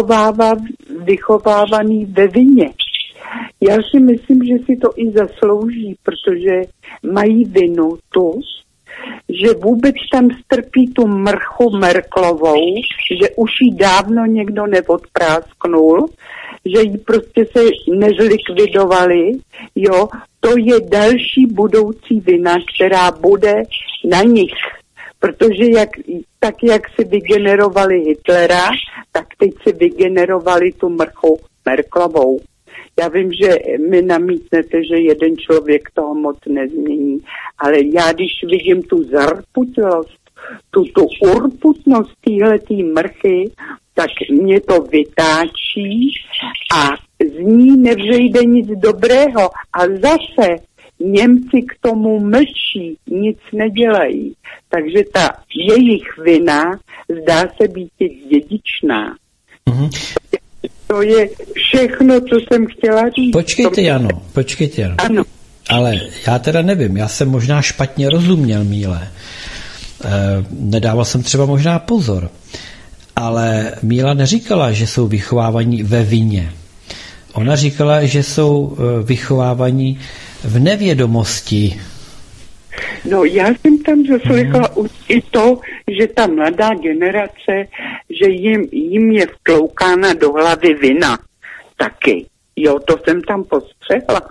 vychovávaný ve vině. Já si myslím, že si to i zaslouží, protože mají vinu tu, že vůbec tam strpí tu mrchu Merklovou, že už jí dávno někdo neodprásknul, že jí prostě se nezlikvidovali, jo, to je další budoucí vina, která bude na nich. Protože jak si vygenerovali Hitlera, tak teď si vygenerovali tu mrchu Merklovou. Já vím, že mi namítnete, že jeden člověk toho moc nezmění, ale já když vidím tu zarputlost, tu urputnost téhletý mrchy, tak mě to vytáčí a z ní nevzejde nic dobrého. A zase Němci k tomu mlčí, nic nedělají. Takže ta jejich vina zdá se být dědičná. Mhm. To je všechno, co jsem chtěla říct. Počkejte, Jano. Ano. Ale já teda nevím, já jsem možná špatně rozuměl Míle. Nedával jsem třeba možná pozor. Ale Míla neříkala, že jsou vychovávaní ve vině. Ona říkala, že jsou vychovávaní v nevědomosti. No, já jsem tam zaslechla i to, že ta mladá generace, že jim je vtloukána do hlavy vina. Taky. Jo, to jsem tam postřehla.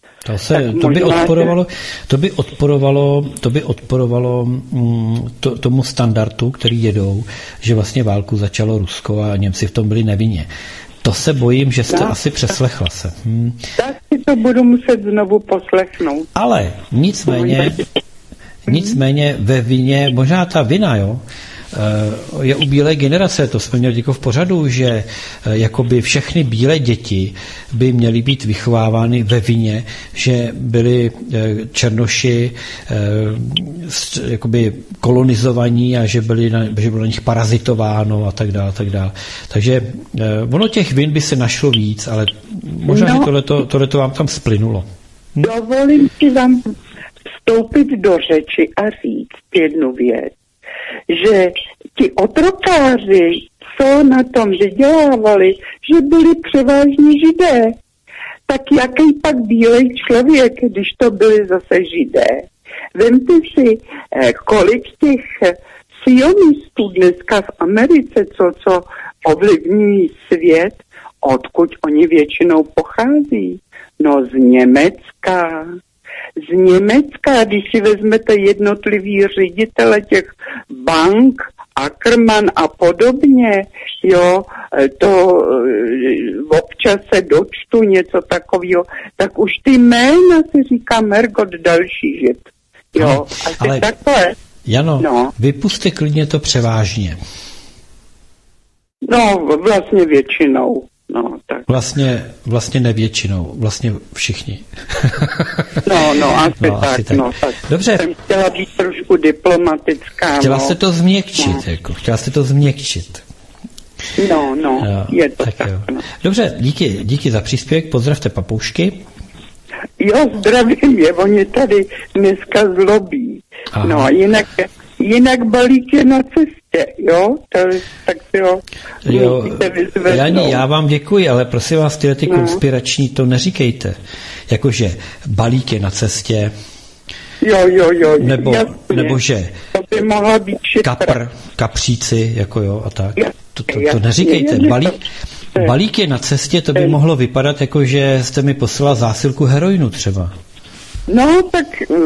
To by odporovalo tomu standardu, který jedou, že vlastně válku začalo Rusko a Němci v tom byli nevinně. To se bojím, že jste asi přeslechla se. Tak si to budu muset znovu poslechnout. Ale nicméně ve vině, možná ta vina, jo, je u bílé generace, to jsme měli jako v pořadu, že jakoby všechny bílé děti by měly být vychovávány ve vině, že byli černoši jakoby kolonizovaní a že bylo na nich parazitováno a tak dále. Takže ono těch vin by se našlo víc, ale možná, že tohleto vám tam splynulo. Dovolím si vám vstoupit do řeči a říct jednu věc, že ti otrokáři, co na tom vydělávali, že byli převážně Židé. Tak jaký pak bílej člověk, když to byli zase Židé? Vemte si, kolik těch sionistů dneska v Americe, co ovlivňují svět, odkud oni většinou pochází? No z Německa. Z Německa, když si vezmete jednotlivý ředitele těch bank, Ackermann a podobně, jo, to občas se dočtu něco takového, tak už ty jména se říká Mergot další Žid. Jo, asi ale takhle. Jano, vypuste klidně to převážně. No, vlastně většinou. No, tak. Vlastně nevětšinou, vlastně všichni. Asi tak. Dobře. Jsem chtěla být trošku diplomatická. Chtěla jste to změkčit. Je to tak. No. Dobře, díky za příspěvek, pozdravte papoušky. Jo, zdravím je, oni tady dneska zlobí. Aha. No, jinak balík je na cestě, jo? Tak jo. Jani, já vám děkuji, ale prosím vás, ty konspirační to neříkejte. Jakože balík je na cestě. Jo. Nebo že to by mohla být kapříci, jako jo, a tak. To neříkejte. Balík je na cestě, to by mohlo vypadat jako, že jste mi poslala zásilku heroinu třeba. No, tak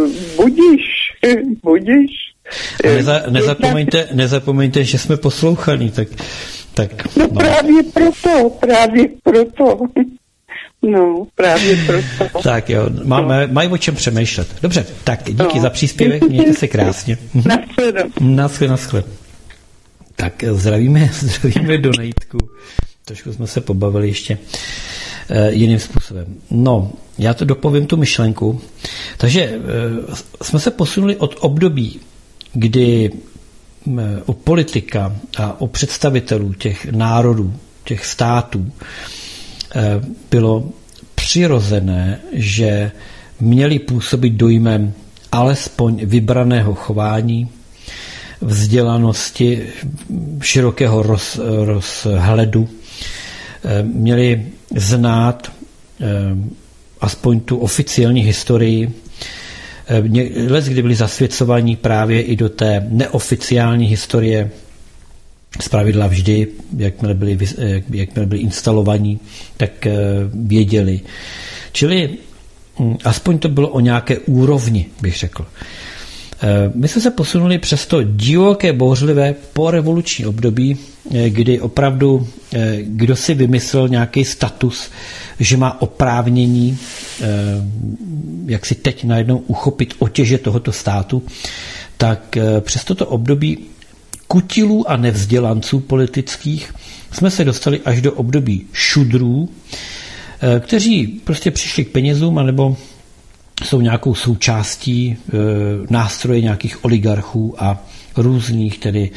budíš. Nezapomeňte, že jsme poslouchaní, tak. No. Právě proto. No, právě proto. Tak jo, mají o čem přemýšlet. Dobře, tak díky za příspěvek, mějte se krásně. Naschle. Tak zdravíme Donejtku. Trošku jsme se pobavili ještě jiným způsobem. No, já to dopovím tu myšlenku. Takže jsme se posunuli od období, kdy u politika a u představitelů těch národů, těch států bylo přirozené, že měli působit dojmem alespoň vybraného chování, vzdělanosti, širokého rozhledu, měli znát aspoň tu oficiální historii, kdy byli zasvěcovaní právě i do té neoficiální historie, zpravidla vždy, jakmile byli instalovaní, tak věděli. Čili aspoň to bylo o nějaké úrovni, bych řekl. My jsme se posunuli přes to divoké, bouřlivé porevoluční období, kdy opravdu kdo si vymyslel nějaký status že má oprávnění jak si teď najednou uchopit otěže tohoto státu, tak přes toto období kutilů a nevzdělanců politických jsme se dostali až do období šudrů, kteří prostě přišli k penězům anebo jsou nějakou součástí nástroje nějakých oligarchů a různých tedy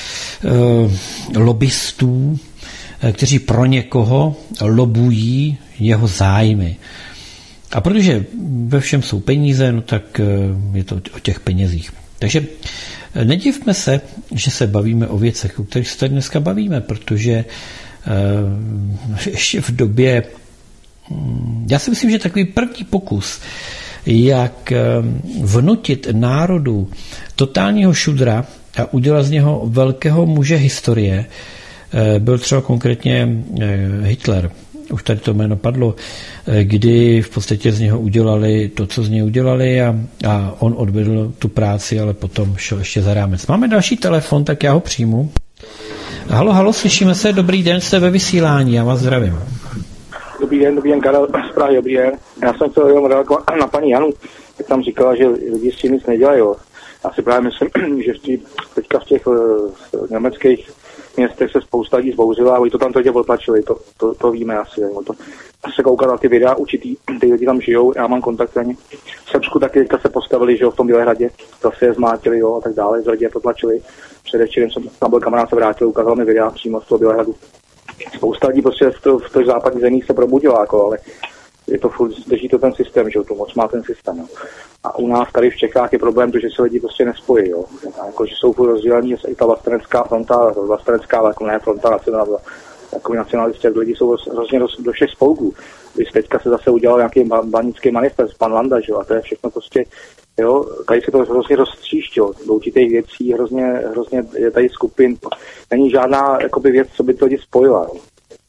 lobbystů, kteří pro někoho lobují jeho zájmy. A protože ve všem jsou peníze, no tak je to o těch penězích. Takže nedivme se, že se bavíme o věcech, o kterých se tady dneska bavíme, protože ještě v době, já si myslím, že takový první pokus, jak vnutit národu totálního šudra a udělat z něho velkého muže historie, byl třeba konkrétně Hitler. Už tady to jméno padlo, kdy v podstatě z něho udělali to, co z něj udělali a on odvedl tu práci, ale potom šel ještě za rámec. Máme další telefon, tak já ho přijmu. Halo, slyšíme se, dobrý den, jste ve vysílání, já vás zdravím. Dobrý den, Karel z Prahy, dobrý den. Já jsem chtěl jenom reagovat na paní Janu, jak tam říkala, že lidi s tím nic nedělají. Jo. Já si právě myslím, že teďka v těch německých městech se spousta lidí zbouřila a oni to tam teď potlačili, to víme asi. To se koukat na ty videa, určitý, ty lidi tam žijou, já mám kontakt na ně. V Srbsku taky teďka se postavili, že jo, v tom Bělehradě, zase je zmátili, jo, a tak dále, z lidí je potlačili. Předevčírem jsem tam byl kamarád, se vrátil, ukázal mi videa přímo z toho Bělehradu. Spousta lidí prostě v těch západních zemích se probudila, jako, ale je to furt, drží to ten systém, že jo, tu moc má ten systém, jo. A u nás tady v Čechách je problém to, že se lidi prostě nespojí, jo. Jako, že jsou furt rozdělení, i ta vlastenecká fronta, jako ne fronta, jako nacionalisti, lidi jsou hrozně do všech spolků. Když teďka se zase udělal nějaký banický manifest, pan Landa, že jo, a to je všechno prostě, jo, tady se to hrozně roztříštilo, do určitých věcí, hrozně je tady skupin, není žádná, jakoby věc, co by to lidi spojila, jo.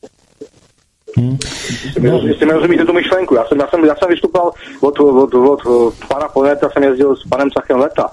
Jestli mi rozumíte tu myšlenku, já jsem vystupoval od pana Poneta, jsem jezdil s panem Sachem Leta,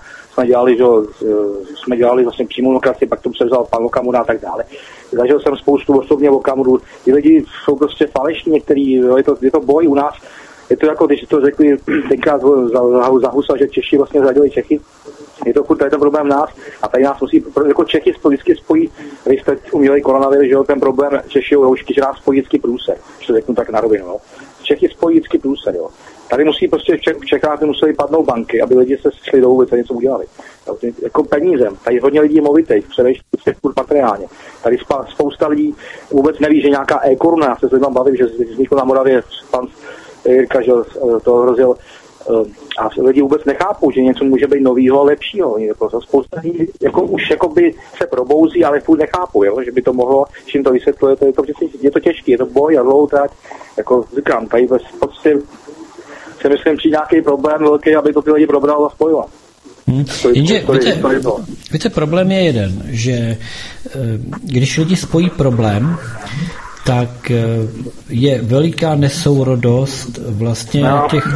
jsme dělali vlastně přímou demokracii, pak to převzal pan Okamura a tak dále. Zažil jsem spoustu osobně Okamuru, ty lidi jsou prostě falešní některý, jo, je to boj u nás, je to jako, když to řekli tenkrát za Husa, že Češi vlastně zradili Čechy, je to furt tady ten problém nás a tady nás musí, jako Čechy vždycky spojí, vy jste uměli koronavir, že jo, ten problém Češi roušky, že nás spojí vždycky průser, že to řeknu tak na rovinu, jo. Čechy spojí vždycky průser, jo. Tady musí prostě v Čechách museli padnout banky, aby lidi se šli do vůbec a něco udělali. Jako penízem, tady hodně lidí je movitých, především materiálně. Tady spousta lidí vůbec neví, že nějaká e-koruna, já se s lidmi bavím, že vznikl na Moravě pan Jirka, že to hrozil, a lidi vůbec nechápou, že něco může být novýho a lepšího. Jako spousta lidí jako už jakoby se probouzí, ale furt nechápou, jo? Že by to mohlo, čím to vysvětluje, je to těžké, je to boj a dlouho trať. Jako říkám, tady prostě se myslím přijde nějaký problém velký, aby to ty lidi probral a spojilo. Jenže víte, problém je jeden, že když lidi spojí problém, tak je veliká nesourodost vlastně těch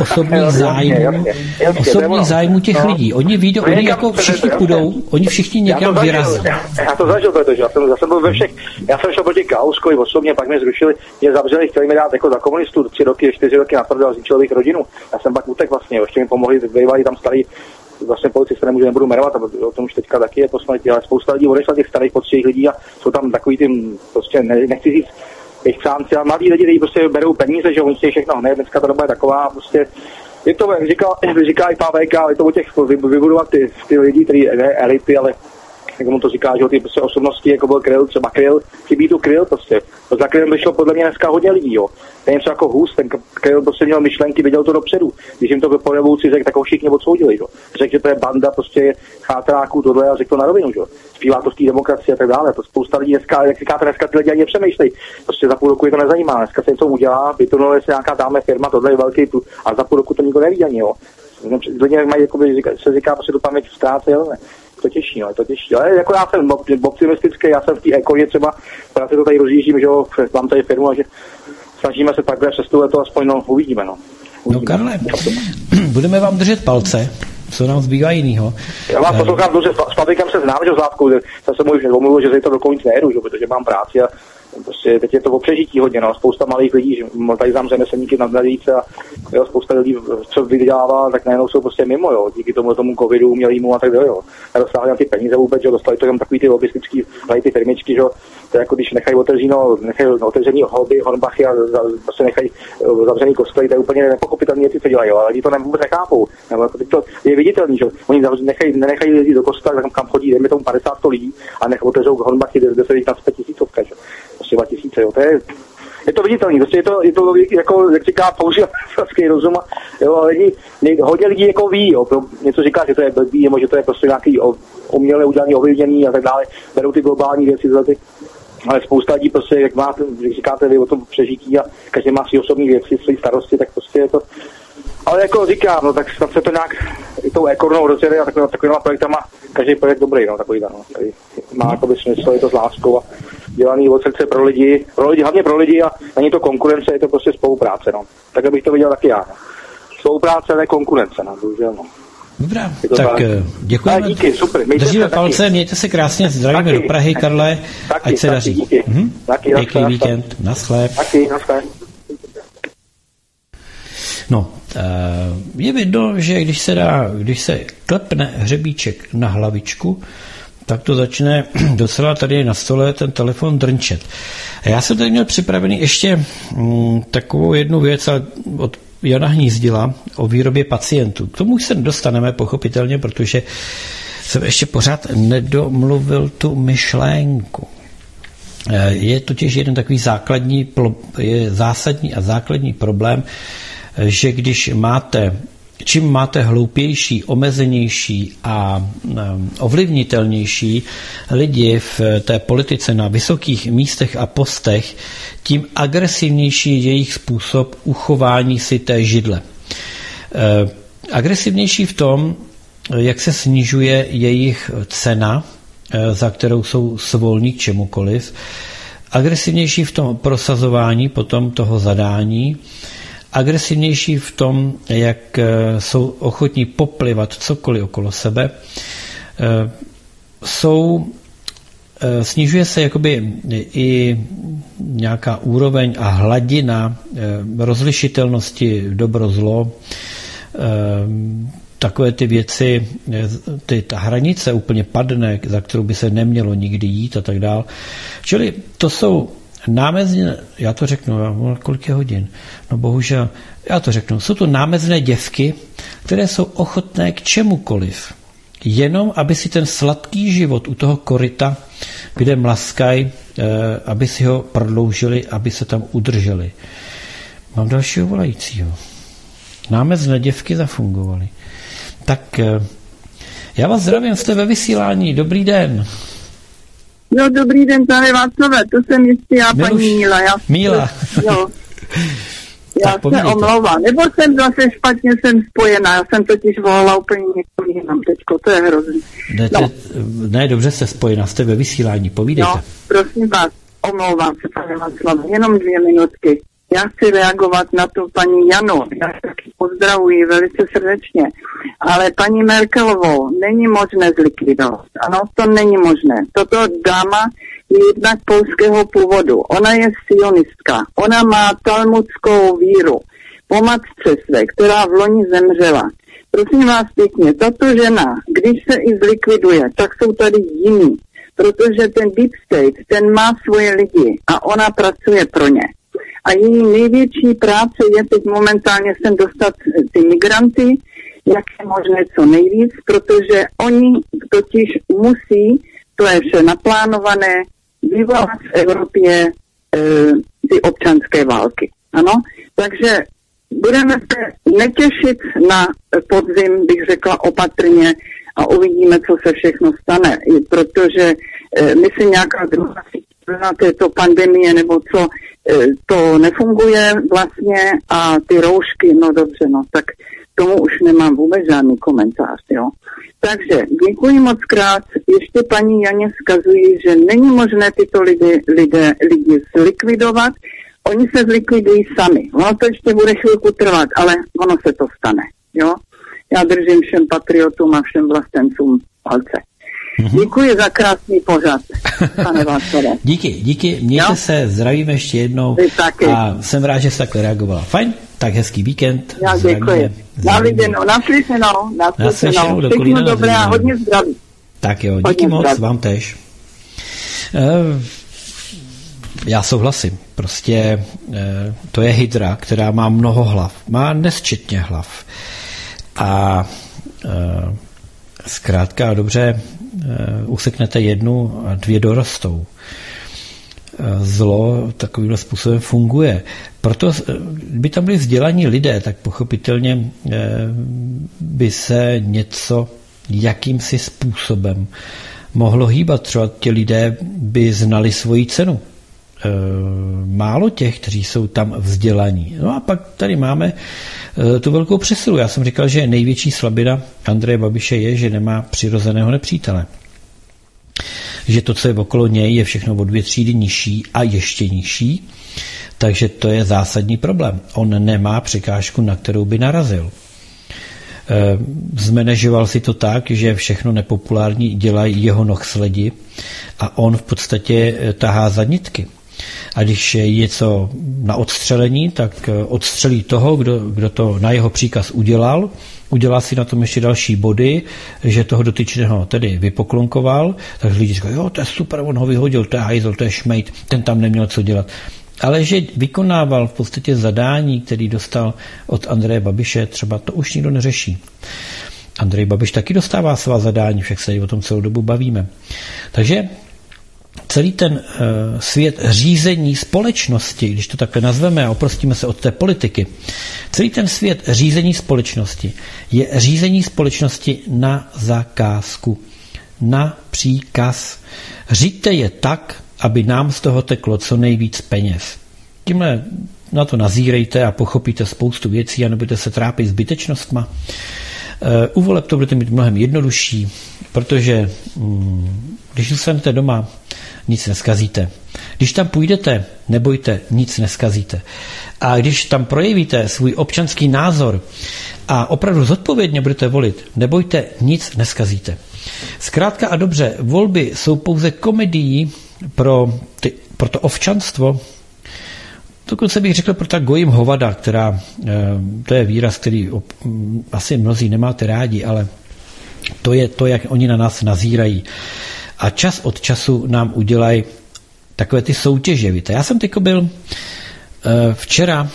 osobních zájmů těch lidí. Oni vyjdou, oni jako všichni půjdou, oni všichni někam vyrazí. Já to zažil, protože já jsem byl ve všech, já jsem šel proti Kalouskovi osobně, pak mě zrušili, mě zavřeli, chtěli mi dát jako za komunistů 3 roky, 4 roky natvrdil, zničil bych rodinu. Já jsem pak utek vlastně, ještě mi pomohli, bývali tam starý vlastně policisté, nebudu jmenovat, a o tom už teďka taky je posmrtí, ale spousta lidí odešla těch starých potřebných lidí a jsou tam takový tím, prostě nechci říct, jejich sánci a mladí lidi, kteří prostě berou peníze, že oni chtějí všechno hned, dneska ta doba je taková, prostě je to, jak říká i PVK, je to o těch vybudovat ty lidi, který ne elity, ale jak mu to říká, že ty prostě osobnosti, jako byl Kryl, třeba Kryl, chybí tu Kryl prostě. Za Krylem vyšlo podle mě dneska hodně lidí, jo. Ten je něco jako Hus, ten Kryl prostě měl myšlenky, viděl to dopředu. Když jim to po revoluci řekl, tak ho všichni odsoudili, jo. Řekl, že to je banda prostě chátráků, tohle a řekl to na rovinu, jo. Zpívá to v té demokracii a tak dále. To spousta lidí dneska, jak říkáte, dneska ty lidi ani nepřemýšlejí. Prostě za půl roku je to nezajímá. Dneska se něco udělá, vytunule se nějaká dáme firma, tohle je velký tu, a za půl roku to nikdo neví ani, jo. Lidi mají, jakoby, se říká, prostě tu paměť ztrácí, ale ne. To těžší, no, je to těžší. Ale jako já jsem optimistický, já jsem v té ekoně třeba, já se to tady rozjíždím, že jo, mám tady firmu a že snažíme se takhle přes to aspoň, no, uvidíme, no. No Karle, budeme vám držet palce, co nám zbývá jinýho. Já vás poslouchám, s Patrikem se znám, že Zlátkou, jsem se mu už omluvil, že zítra do Koníc nejedu, že, protože mám práci a Prostě teď je to o přežití hodně, no. Spousta malých lidí, že tady znám řemeslníky na více a jo, spousta lidí, co vydělává, tak najednou jsou prostě mimo, jo, díky tomu covidu umělýmu a tak dále, jo. Nedostávají na ty peníze vůbec, že dostali to jenom takový ty lobistický, tady ty firmičky, že to je jako když nechají otevřený hobby, Hornbachy a prostě nechají zavřený kostely, to je úplně nepochopitelné, co dělají, jo, ale lidi to vůbec nechápou. Nebo jako to je viditelný, že oni nenechají lidi do kostela, kam chodí, dejme tomu 50 lidí a nech otevřou Hornbachy, kde se jich tam 5 000, že? Prostě 2000, jo, je to viditelný, prostě je to jako, jak říká, používat selský rozum, jo, hodně lidí jako ví, jo, něco říká, že to je blbý, nebo že to je prostě nějaký uměle udělaný, ovlivněný a tak dále, berou ty globální věci za ty, ale spousta lidí prostě, jak říkáte vy o tom přežití a každý má si osobní věci, své starosti, tak prostě je to, ale jako říkám, no tak snad se to nějak i tou ekornou rozjede a takovýma projektama, každý projekt dobrý, no, takový, no, tady má jakoby smysl, je to s láskou a dělaný od srdce pro lidi, hlavně pro lidi a není to konkurence, je to prostě spolupráce, no. Tak bych to viděl taky já, no. Spolupráce, ne konkurence, no, bohužel, no. Dobrá, tak děkujeme. Díky, super. Držíme palce, mějte se krásně, zdravíme do Prahy, Karle, ať se daří. Pěkný víkend, naschle. Taky, naschle. No, je vidět, že když se klepne hřebíček na hlavičku, tak to začne docela tady na stole ten telefon drnčet. Já jsem tady měl připravený ještě takovou jednu věc od Jana Hnízdila o výrobě pacientů. K tomu už se dostaneme pochopitelně, protože jsem ještě pořád nedomluvil tu myšlenku. Je totiž jeden takový zásadní a základní problém, že když čím máte hloupější, omezenější a ovlivnitelnější lidi v té politice na vysokých místech a postech, tím agresivnější je jejich způsob uchování si té židle. Agresivnější v tom, jak se snižuje jejich cena, za kterou jsou svolní k čemukoliv, agresivnější v tom prosazování potom toho zadání, agresivnější v tom, jak jsou ochotní poplivat cokoliv okolo sebe, snižuje se jakoby i nějaká úroveň a hladina rozlišitelnosti dobro-zlo, takové ty věci, ta hranice úplně padne, za kterou by se nemělo nikdy jít a tak dál. Čili to jsou námezně, já to řeknu, kolik je hodin, no bohužel, já to řeknu, jsou to námezné děvky, které jsou ochotné k čemukoliv, jenom aby si ten sladký život u toho koryta, kde mlaskají, aby si ho prodloužili, aby se tam udrželi. Mám dalšího volajícího. Námezné děvky zafungovaly. Tak já vás zdravím, jste ve vysílání, dobrý den. No, dobrý den, pane Václave, to jsem jistě já, paní Míla. Míla. Jo. Já se omlouvám, nebo jsem zase špatně spojená, já jsem totiž volala úplně někoho jinam teďko, to je hrozný. Ne, dobře jste spojená, jste ve vysílání, povídejte. No, prosím vás, omlouvám se, pane Václave, jenom 2 minutky. Já chci reagovat na tu paní Janu, já taky pozdravuji velice srdečně, ale paní Merkelovou není možné zlikvidovat. Ano, to není možné. Toto dáma je jednak polského původu. Ona je sionistka. Ona má talmudskou víru po matce své, která v loni zemřela. Prosím vás pěkně, tato žena, když se i zlikviduje, tak jsou tady jiní, protože ten deep state, ten má svoje lidi a ona pracuje pro ně. A její největší práce je teď momentálně sem dostat ty migranty, jak je možné co nejvíc, protože oni totiž musí, to je vše naplánované, vyvolat v Evropě ty občanské války. Ano? Takže budeme se netěšit na podzim, bych řekla opatrně, a uvidíme, co se všechno stane, protože my si nějaká druhá na této pandemie nebo co, to nefunguje vlastně a ty roušky, no dobře, no tak tomu už nemám vůbec žádný komentář, jo. Takže děkuji moc krát, ještě paní Janě vzkazuji, že není možné tyto lidi zlikvidovat, oni se zlikvidují sami, ono to ještě bude chvilku trvat, ale ono se to stane, jo. Já držím všem patriotům a všem vlastencům palce. Děkuji za krásný pořad, pane Václave. Díky, mějte se, zdravíme ještě jednou a jsem rád, že jste takhle reagovala. Fajn, tak hezký víkend. Já děkuji. Naslyšenou. Všechno dobré a hodně zdraví. Tak jo, díky moc, vám tež. Já souhlasím. Prostě to je hydra, která má mnoho hlav. Má nesčetně hlav. A zkrátka dobře, useknete jednu a dvě dorostou. Zlo takovým způsobem funguje. Proto by tam byli vzdělaní lidé, tak pochopitelně by se něco jakýmsi způsobem mohlo hýbat. Třeba ti lidé by znali svoji cenu. Málo těch, kteří jsou tam vzdělaní. No a pak tady máme tu velkou přesilu. Já jsem říkal, že největší slabina Andreje Babiše je, že nemá přirozeného nepřítele. Že to, co je okolo něj, je všechno o 2 třídy nižší a ještě nižší, takže to je zásadní problém. On nemá překážku, na kterou by narazil. Zmanéžoval si to tak, že všechno nepopulární dělají jeho nohsledi a on v podstatě tahá za nitky. A když je něco na odstřelení, tak odstřelí toho, kdo to na jeho příkaz udělá si na tom ještě další body, že toho dotyčného tedy vypoklonkoval, takže lidi říkají, jo, to je super, on ho vyhodil, to je hajzl, to je šmejt, ten tam neměl co dělat. Ale že vykonával v podstatě zadání, který dostal od Andreje Babiše, třeba to už nikdo neřeší. Andrej Babiš taky dostává svá zadání, však se o tom celou dobu bavíme. Takže celý ten svět řízení společnosti, když to takhle nazveme a oprostíme se od té politiky, celý ten svět řízení společnosti je řízení společnosti na zakázku, na příkaz. Říďte je tak, aby nám z toho teklo co nejvíc peněz. Tímhle na to nazírejte a pochopíte spoustu věcí a nebudete se trápit zbytečnostma. U voleb to budete mít mnohem jednodušší, protože když zůstanete doma, nic neskazíte. Když tam půjdete, nebojte, nic neskazíte. A když tam projevíte svůj občanský názor a opravdu zodpovědně budete volit, nebojte, nic neskazíte. Zkrátka a dobře, volby jsou pouze komedií pro to ovčanstvo, dokonce bych řekl pro ta gojim hovada, která, to je výraz, který asi mnozí nemáte rádi, ale to je to, jak oni na nás nazírají. A čas od času nám udělají takové ty soutěže. Víte, já jsem teď byl včera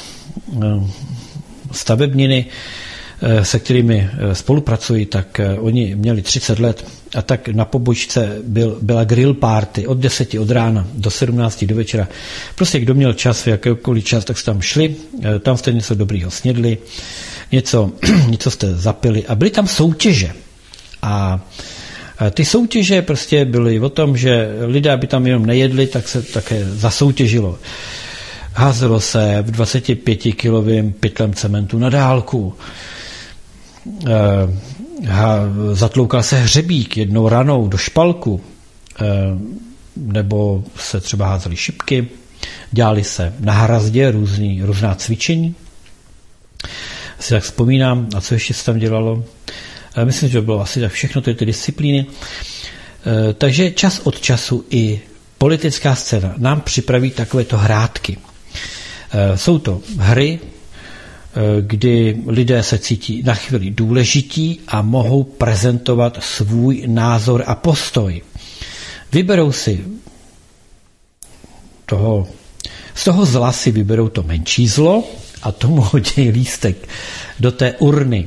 stavebniny, se kterými spolupracuji, tak oni měli 30 let a tak na pobočce byla grill party od 10 od rána do 17 do večera. Prostě kdo měl čas, v jakékoliv čas, tak jste tam šli, tam jste něco dobrýho snědli, něco jste zapili a byly tam soutěže. A ty soutěže prostě byly o tom, že lidé, aby tam jenom nejedli, tak se také zasoutěžilo. Házelo se v 25-kilovém pytlem cementu na dálku. Zatloukal se hřebík jednou ranou do špalku, nebo se třeba házely šipky, dělali se na hrazdě různá cvičení. Si tak vzpomínám, a co ještě se tam dělalo. Myslím, že to bylo asi tak všechno ty disciplíny. Takže čas od času i politická scéna nám připraví takovéto hrátky. Jsou to hry, kdy lidé se cítí na chvíli důležití a mohou prezentovat svůj názor a postoj. Vyberou si z toho zla si vyberou to menší zlo a tomu hodí lístek do té urny.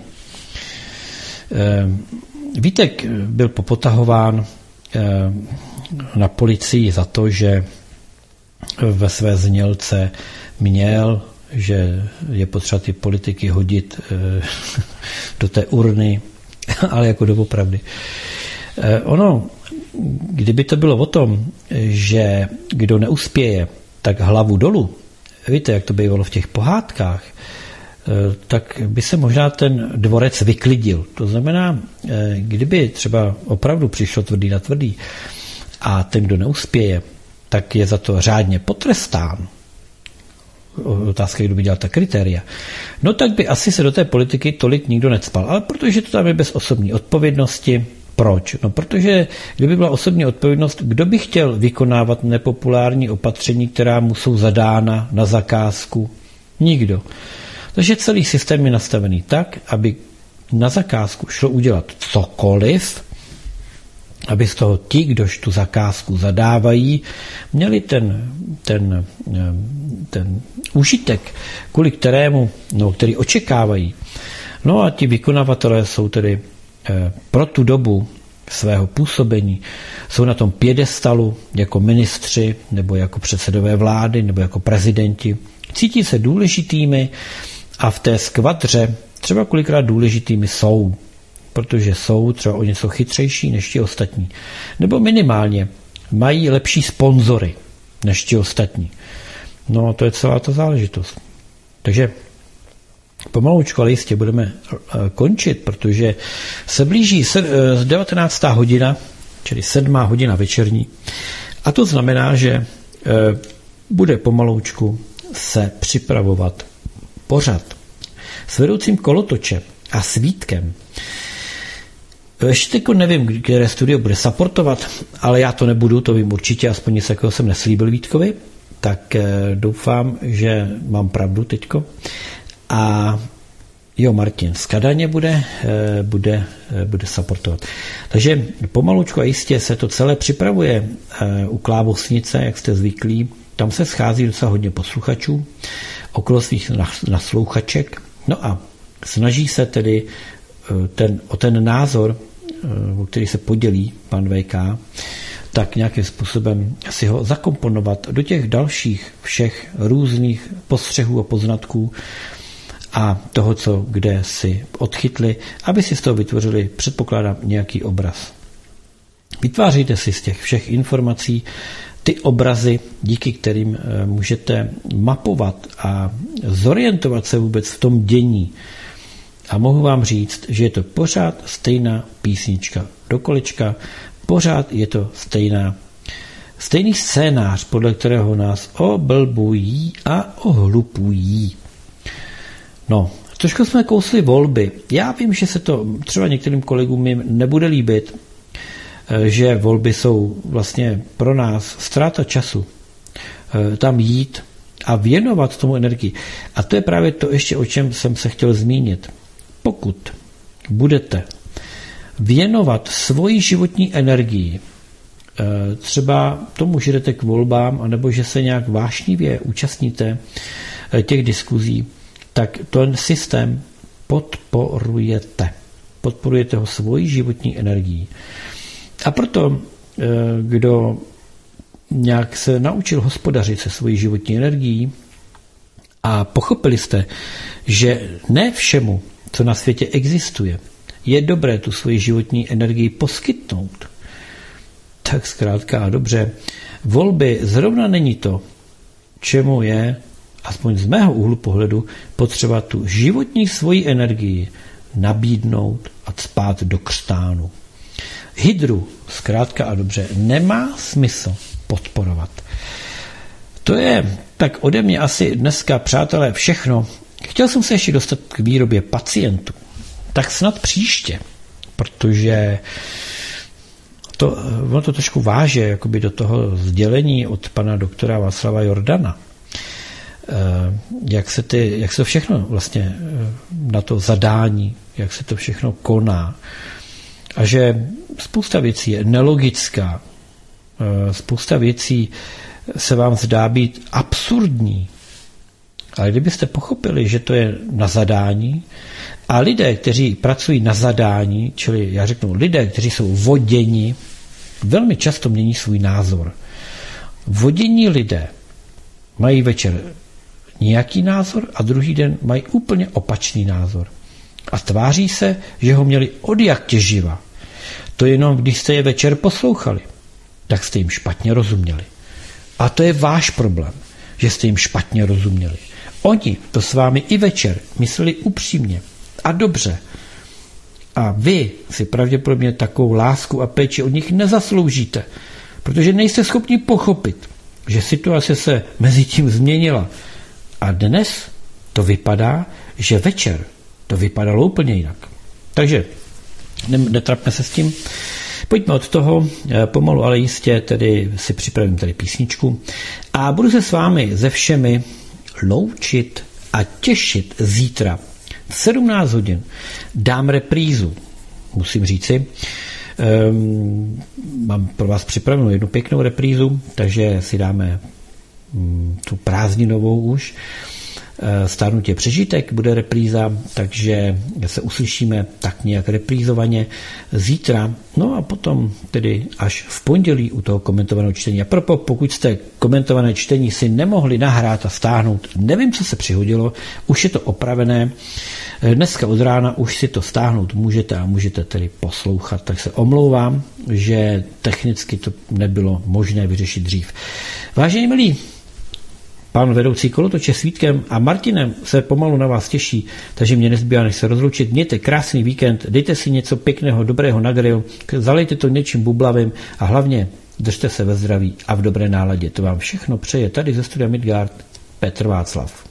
Vítek byl popotahován na policii za to, že ve své znělce měl, že je potřeba ty politiky hodit do té urny, ale jako doopravdy. Ono, kdyby to bylo o tom, že kdo neuspěje, tak hlavu dolů, víte, jak to bývalo v těch pohádkách, tak by se možná ten dvorec vyklidil. To znamená, kdyby třeba opravdu přišlo tvrdý na tvrdý a ten, kdo neuspěje, tak je za to řádně potrestán. Otázka, kdo by dělal ta kritéria. No tak by asi se do té politiky tolik nikdo necpal. Ale protože to tam je bez osobní odpovědnosti, Proč? No, protože kdyby byla osobní odpovědnost, kdo by chtěl vykonávat nepopulární opatření, která mu jsou zadána na zakázku? Nikdo. Takže celý systém je nastavený tak, aby na zakázku šlo udělat cokoliv, aby z toho ti, kdož tu zakázku zadávají, měli ten užitek, kvůli kterému, který očekávají. No a ti vykonavatelé jsou tedy pro tu dobu svého působení, jsou na tom piedestalu jako ministři, nebo jako předsedové vlády, nebo jako prezidenti. Cítí se důležitými a v té skvadře třeba kolikrát důležitými jsou, protože jsou třeba o něco chytřejší než ti ostatní. Nebo minimálně mají lepší sponzory než ti ostatní. No a to je celá ta záležitost. Takže pomalučku, ale jistě budeme končit, protože se blíží 19. hodina, čili 7. hodina večerní. A to znamená, že bude pomaloučku se připravovat pořad s vedoucím kolotoče a svítkem. Ještě teď nevím, které studio bude supportovat, ale já to nebudu, to vím určitě, aspoň nic takového jsem neslíbil Vítkovi, tak doufám, že mám pravdu teďko. A jo, Martin z Kadaně bude supportovat. Takže pomalučku a jistě se to celé připravuje u Klávosnice, jak jste zvyklí. Tam se schází docela hodně posluchačů okolo svých naslouchaček. No a snaží se tedy o ten názor, o který se podělí pan VK, tak nějakým způsobem si ho zakomponovat do těch dalších všech různých postřehů a poznatků a toho, co kde si odchytli, aby si z toho vytvořili, předpokládám, nějaký obraz. Vytvářejte si z těch všech informací ty obrazy, díky kterým můžete mapovat a zorientovat se vůbec v tom dění. A mohu vám říct, že je to pořád stejná písnička do kolečka, pořád je to stejný scénář, podle kterého nás oblbují a ohlupují. No, trošku jsme kousli volby. Já vím, že se to třeba některým kolegům nebude líbit, že volby jsou vlastně pro nás ztráta času. Tam jít a věnovat tomu energii. A to je právě to ještě, o čem jsem se chtěl zmínit. Pokud budete věnovat svoji životní energii, třeba tomu, že jdete k volbám, anebo že se nějak vášnivě účastníte těch diskuzí, tak ten systém podporujete. Podporujete ho svojí životní energií. A proto, kdo nějak se naučil hospodařit se svojí životní energií a pochopili jste, že ne všemu, co na světě existuje, je dobré tu svoji životní energii poskytnout, tak zkrátka a dobře, volby zrovna není to, čemu je, aspoň z mého úhlu pohledu, potřeba tu životní svoji energii nabídnout a cpát do křtánu. Hydru zkrátka a dobře nemá smysl podporovat. To je tak ode mě asi dneska, přátelé, všechno. Chtěl jsem se ještě dostat k výrobě pacientů. Tak snad příště, protože ono to trošku váže jakoby do toho sdělení od pana doktora Václava Jordana. Jak se všechno vlastně na to zadání, jak se to všechno koná. A že spousta věcí je nelogická, spousta věcí se vám zdá být absurdní. Ale kdybyste pochopili, že to je na zadání, a lidé, kteří pracují na zadání, čili já řeknu lidé, kteří jsou voděni, velmi často mění svůj názor. Vodění lidé mají večer nějaký názor a druhý den mají úplně opačný názor. A tváří se, že ho měli od jak těživa. To jenom, když jste je večer poslouchali, tak jste jim špatně rozuměli. A to je váš problém, že jste jim špatně rozuměli. Oni to s vámi i večer mysleli upřímně a dobře. A vy si pravděpodobně takovou lásku a péči od nich nezasloužíte, protože nejste schopni pochopit, že situace se mezi tím změnila. A dnes to vypadá, že večer to vypadalo úplně jinak. Takže netrapme se s tím. Pojďme od toho, pomalu, ale jistě, tedy si připravím tady písničku a budu se s vámi ze všemi loučit a těšit zítra v 17 hodin. Dám reprízu, musím říci. Mám pro vás připravenou jednu pěknou reprízu, takže si dáme tu prázdninovou už. Stárnutí přežitek bude repríza, takže se uslyšíme tak nějak reprízovaně zítra, no a potom tedy až v pondělí u toho komentovaného čtení. A pokud jste komentované čtení si nemohli nahrát a stáhnout, nevím, co se přihodilo, už je to opravené, dneska od rána už si to stáhnout můžete a můžete tedy poslouchat, tak se omlouvám, že technicky to nebylo možné vyřešit dřív. Vážení milí, pán vedoucí kolotoče s Vítkem a Martinem se pomalu na vás těší, takže mě nezbývá než se rozloučit. Mějte krásný víkend, dejte si něco pěkného, dobrého na grill, zalejte to něčím bublavým a hlavně držte se ve zdraví a v dobré náladě. To vám všechno přeje tady ze studia Midgard Petr Václav.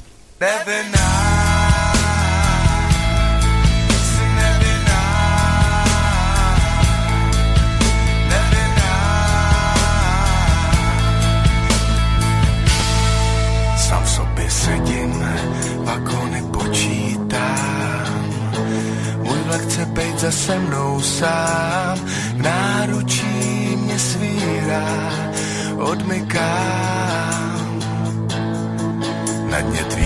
Za se mnou sám, v náručí mě svírá, odmykám. Na dně tvý